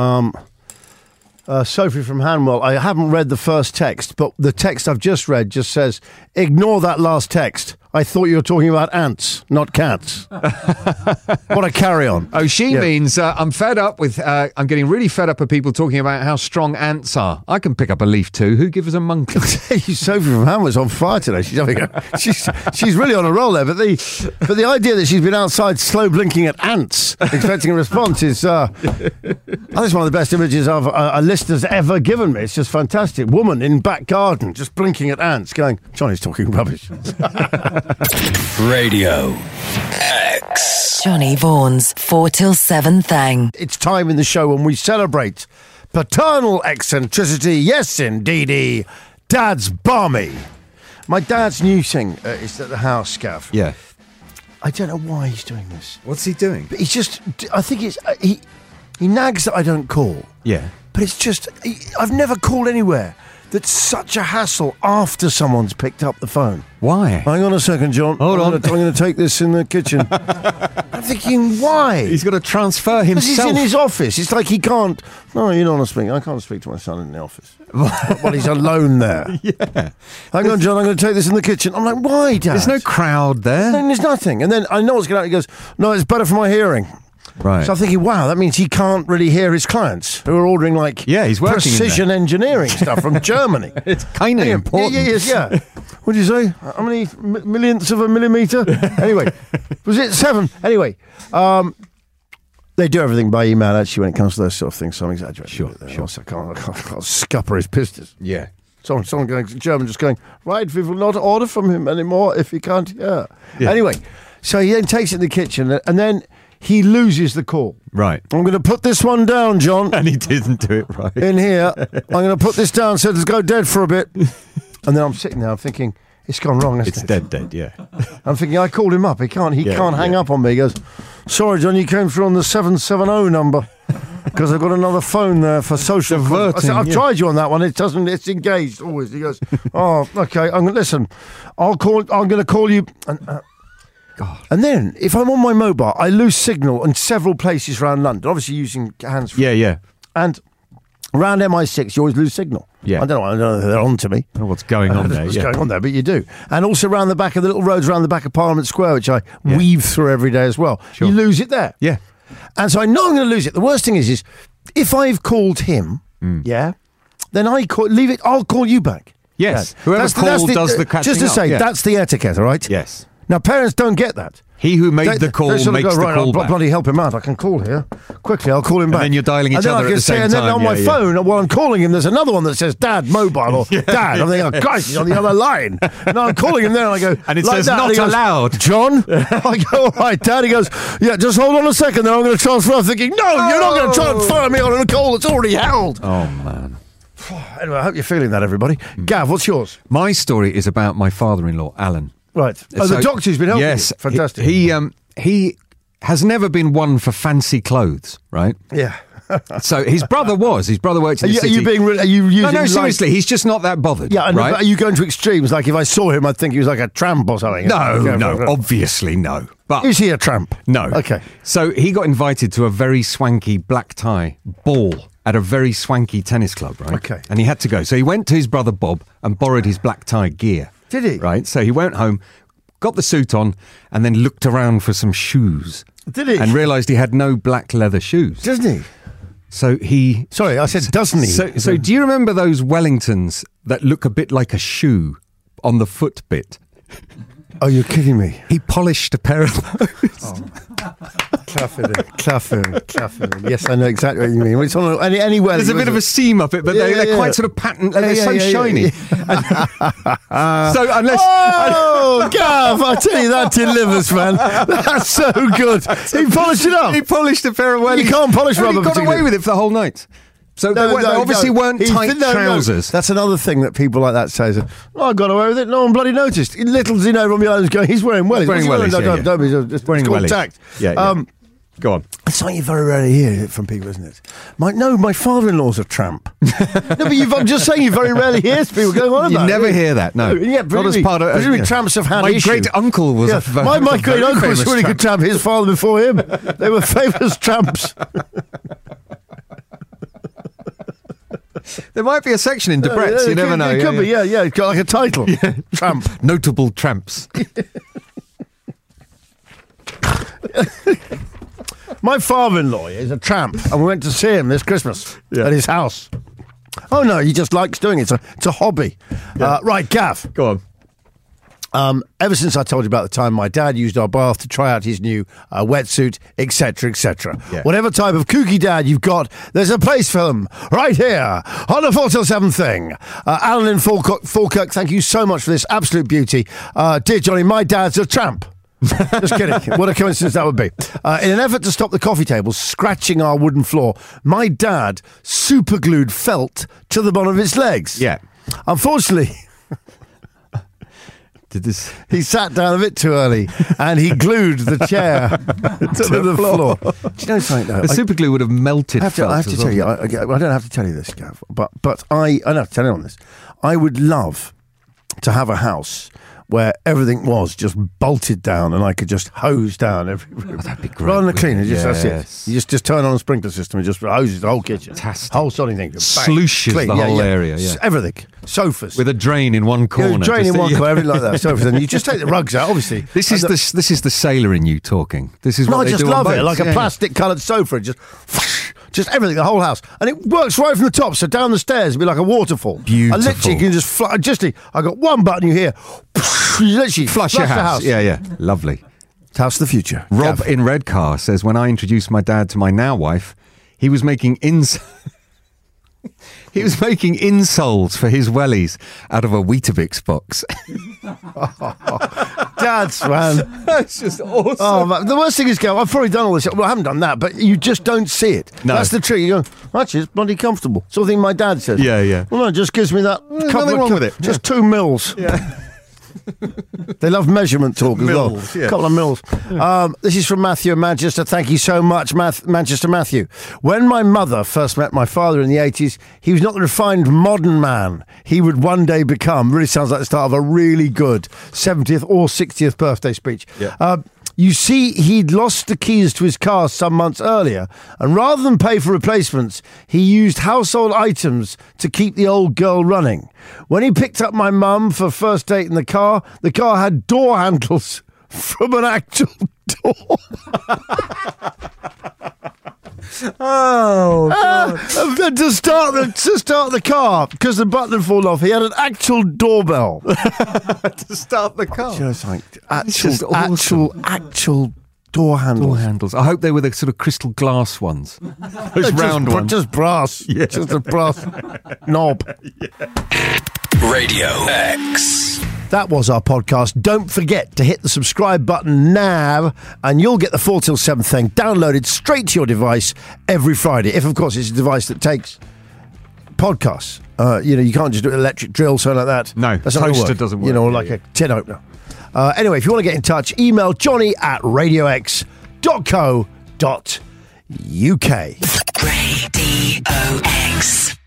Speaker 5: Sophie from Hanwell, I haven't read the first text, but the text I've just read just says, ignore that last text. I thought you were talking about ants, not cats. What a carry-on.
Speaker 6: Oh, she means I'm fed up with... I'm getting really fed up with people talking about how strong ants are. I can pick up a leaf too. Who gives a monkey?
Speaker 5: Sophie from Hanwell's on fire today. She's really on a roll there. But the idea that she's been outside slow blinking at ants, expecting a response is... that's one of the best images a listener's ever given me. It's just fantastic. Woman in back garden, just blinking at ants, going, Johnny's talking rubbish.
Speaker 12: Radio X.
Speaker 4: Johnny Vaughan's 4 till 7 thing.
Speaker 5: It's time in the show when we celebrate paternal eccentricity. Yes, indeedy. Dad's balmy. My dad's new thing is at the house, Gav.
Speaker 6: Yeah.
Speaker 5: I don't know why he's doing this.
Speaker 6: What's he doing?
Speaker 5: But he's just... I think it's... He nags that I don't call.
Speaker 6: Yeah.
Speaker 5: But it's just... I've never called anywhere that's such a hassle after someone's picked up the phone.
Speaker 6: Why?
Speaker 5: Hang on a second, John.
Speaker 6: Hold on.
Speaker 5: I'm going to take this in the kitchen. I'm thinking, why?
Speaker 6: He's got to transfer himself.
Speaker 5: Because he's in his office. It's like he can't... No, you don't want to speak. I can't speak to my son in the office. Well, he's alone there.
Speaker 6: Yeah.
Speaker 5: Hang on, John, I'm going to take this in the kitchen. I'm like, why, Dad?
Speaker 6: There's no crowd there.
Speaker 5: No, there's nothing. And then I know what's going to happen. He goes, no, it's better for my hearing.
Speaker 6: Right.
Speaker 5: So I'm thinking, wow, that means he can't really hear his clients who are ordering, like,
Speaker 6: he's working
Speaker 5: precision engineering stuff from Germany.
Speaker 6: It's kind of important.
Speaker 5: Yeah. What did you say? How many millionths of a millimetre? Anyway, was it 7? Anyway, they do everything by email, actually, when it comes to those sort of things. So I'm exaggerating.
Speaker 6: Sure.
Speaker 5: Also, I can't scupper his business.
Speaker 6: Yeah.
Speaker 5: Someone going, German just going, right, we will not order from him anymore if he can't hear.
Speaker 6: Yeah.
Speaker 5: Anyway, so he then takes it in the kitchen, and then he loses the call.
Speaker 6: Right.
Speaker 5: I'm going to put this one down, John.
Speaker 6: And he didn't do it right.
Speaker 5: In here. I'm going to put this down so it'll go dead for a bit. And then I'm sitting there, I'm thinking, it's gone wrong, hasn't it?
Speaker 6: It's dead, yeah.
Speaker 5: I'm thinking, I called him up. He can't hang up on me. He goes, sorry, John, you came through on the 770 number because I've got another phone there for social. I said, I've tried you on that one. It doesn't. It's engaged always. He goes, oh, okay. Listen, I'm going to call you. And then, if I'm on my mobile, I lose signal in several places around London, obviously using hands-free.
Speaker 6: Yeah.
Speaker 5: And around MI6, you always lose signal.
Speaker 6: Yeah.
Speaker 5: I don't know if they're on to me.
Speaker 6: I don't know what's going on there.
Speaker 5: What's going on there, but you do. And also around the back of the little roads around the back of Parliament Square, which I weave through every day as well. Sure. You lose it there.
Speaker 6: Yeah.
Speaker 5: And so I know I'm going to lose it. The worst thing is if I've called him, then I'll call you back.
Speaker 6: Yes. Whoever does the catching
Speaker 5: Just to say, that's the etiquette, all right?
Speaker 6: Yes.
Speaker 5: Now, parents don't get that.
Speaker 6: He who made the call makes the call back.
Speaker 5: I'll bloody help him out. I can call here. Quickly, I'll call him back.
Speaker 6: And then you're dialing each other at the same time.
Speaker 5: And then on my phone, while I'm calling him, there's another one that says Dad Mobile or Dad. I'm thinking, oh, Christ, he's on the other line. And I'm calling him there and I go...
Speaker 6: And it
Speaker 5: like
Speaker 6: says
Speaker 5: that.
Speaker 6: not allowed.
Speaker 5: John? I go, all right, Dad. He goes, yeah, just hold on a second, then I'm going to transfer. I'm thinking, no, you're not going to transfer me on a call that's already held.
Speaker 6: Oh, man.
Speaker 5: Anyway, I hope you're feeling that, everybody. Gav, what's yours?
Speaker 6: My story is about my father-in-law, Alan.
Speaker 5: Right. Oh, the doctor's been helping you.
Speaker 6: Yes.
Speaker 5: Fantastic.
Speaker 6: He has never been one for fancy clothes, right?
Speaker 5: Yeah.
Speaker 6: So his brother works in the city.
Speaker 5: Are you using...
Speaker 6: No, seriously, he's just not that bothered.
Speaker 5: Yeah,
Speaker 6: right?
Speaker 5: But are you going to extremes? Like if I saw him, I'd think he was like a tramp or something.
Speaker 6: No, obviously no. But
Speaker 5: is he a tramp?
Speaker 6: No.
Speaker 5: Okay.
Speaker 6: So he got invited to a very swanky black tie ball at a very swanky tennis club, right?
Speaker 5: Okay.
Speaker 6: And he had to go. So he went to his brother Bob and borrowed his black tie gear.
Speaker 5: Did he?
Speaker 6: Right. So he went home, got the suit on, and then looked around for some shoes.
Speaker 5: Did he?
Speaker 6: And realised he had no black leather shoes.
Speaker 5: Doesn't he?
Speaker 6: So he...
Speaker 5: Sorry, I said doesn't he?
Speaker 6: So do you remember those Wellingtons that look a bit like a shoe on the foot bit?
Speaker 5: Oh, you're kidding me.
Speaker 6: He polished a pair of those.
Speaker 5: Claffin. Yes, I know exactly what you mean. It's on anywhere.
Speaker 6: There's a bit of a seam up it, but they're quite sort of patent. They're so shiny. So unless...
Speaker 5: Oh, Gav, I tell you, that delivers, man. That's so good. He polished it up.
Speaker 6: He polished a pair of Wellingtons.
Speaker 5: You can't polish rubber.
Speaker 6: He got away with it for the whole night. So they obviously weren't tight trousers.
Speaker 5: That's another thing that people like that say. I got away with it. No one bloody noticed. Little do you know from the others going, he's wearing wellies.
Speaker 6: Wearing wellies,
Speaker 5: Just wearing wellies. Tact.
Speaker 6: Yeah. Go on.
Speaker 5: It's something you very rarely hear from people, isn't it? My father-in-law's a tramp. No, but I'm just saying you very rarely hear people going on about it.
Speaker 6: You never hear that, no.
Speaker 5: Yeah,
Speaker 6: not as part of...
Speaker 5: Presumably tramps have had
Speaker 6: my
Speaker 5: issue.
Speaker 6: great-uncle was a
Speaker 5: My great-uncle was a really good tramp. His father before him. They were famous tramps.
Speaker 6: There might be a section in Debrett's, you never know.
Speaker 5: It could be, yeah. It's got like a title. Tramp.
Speaker 6: Notable tramps.
Speaker 5: My father-in-law is a tramp, and we went to see him this Christmas at his house. Oh, no, he just likes doing it. It's a hobby. Yeah. Right, Gav.
Speaker 6: Go on.
Speaker 5: Ever since I told you about the time my dad used our bath to try out his new wetsuit, etc., etc.
Speaker 6: Yeah.
Speaker 5: Whatever type of kooky dad you've got, there's a place for them right here on the 4 till 7 thing. Alan in Falkirk, thank you so much for this absolute beauty. Dear Johnny, my dad's a tramp. Just kidding. What a coincidence that would be. In an effort to stop the coffee table scratching our wooden floor, my dad superglued felt to the bottom of its legs.
Speaker 6: Yeah.
Speaker 5: Unfortunately... He sat down a bit too early and he glued the chair to the floor.
Speaker 13: Do you know something though?
Speaker 6: The super glue would have melted.
Speaker 13: I have to tell you, I don't have to tell you this, Gav, but I don't have to tell you on this. I would love to have a house where everything was just bolted down and I could just hose down every room.
Speaker 6: That'd be great.
Speaker 13: Rather than clean it, that's it. You just turn on a sprinkler system and just hoses the whole kitchen.
Speaker 6: Fantastic.
Speaker 13: Whole sodding thing.
Speaker 6: Slooshes the whole area. Yeah.
Speaker 13: Everything. Sofas.
Speaker 6: With a drain in one corner.
Speaker 13: Drain in one corner, everything like that. Sofas. And you just take the rugs out, obviously.
Speaker 6: This is the sailor in you talking. This is what they do.
Speaker 13: I just love it. Like a plastic coloured sofa. Just everything, the whole house. And it works right from the top, so down the stairs it'd be like a waterfall.
Speaker 6: Beautiful.
Speaker 13: And literally you can just fly. I got one button you hear. You literally
Speaker 6: flush your house. Yeah. Lovely.
Speaker 13: House of the future.
Speaker 6: Rob in Redcar says, when I introduced my dad to my now wife, he was making insoles for his wellies out of a Weetabix box.
Speaker 13: Dads, man.
Speaker 6: That's just awesome.
Speaker 13: Oh, man. The worst thing is, Gav, I've probably done all this. Well, I haven't done that, but you just don't see it.
Speaker 6: No.
Speaker 13: That's the trick. You go, actually, it's bloody comfortable. Sort of thing my dad says.
Speaker 6: Yeah.
Speaker 13: Well, no, it just gives me that
Speaker 6: nothing wrong with it.
Speaker 13: Just 2 mils.
Speaker 6: Yeah.
Speaker 13: They love measurement talk as well.
Speaker 6: Yeah.
Speaker 13: A couple of mils. This is from Matthew in Manchester. Thank you so much, Manchester Matthew. When my mother first met my father in the 80s, he was not the refined modern man he would one day become. Really sounds like the start of a really good 70th or 60th birthday speech.
Speaker 6: Yeah.
Speaker 13: You see, he'd lost the keys to his car some months earlier, and rather than pay for replacements, he used household items to keep the old girl running. When he picked up my mum for first date in the car had door handles from an actual door.
Speaker 6: Oh, God.
Speaker 13: To start the car, because the button had fallen off, he had an actual doorbell.
Speaker 6: To start the car.
Speaker 13: You know, it's like actual door handles.
Speaker 6: Door handles. I hope they were the sort of crystal glass ones. Those round ones.
Speaker 13: Just brass.
Speaker 6: Yeah.
Speaker 13: Just a brass knob.
Speaker 12: Yeah. Radio X.
Speaker 13: That was our podcast. Don't forget to hit the subscribe button now and you'll get the 4 till 7 thing downloaded straight to your device every Friday. If, of course, it's a device that takes podcasts. You can't just do an electric drill, something like that.
Speaker 6: No,
Speaker 13: that's not
Speaker 6: toaster doesn't work.
Speaker 13: Or like a tin opener. Anyway, if you want to get in touch, email johnny@radiox.co.uk.
Speaker 4: Radio X.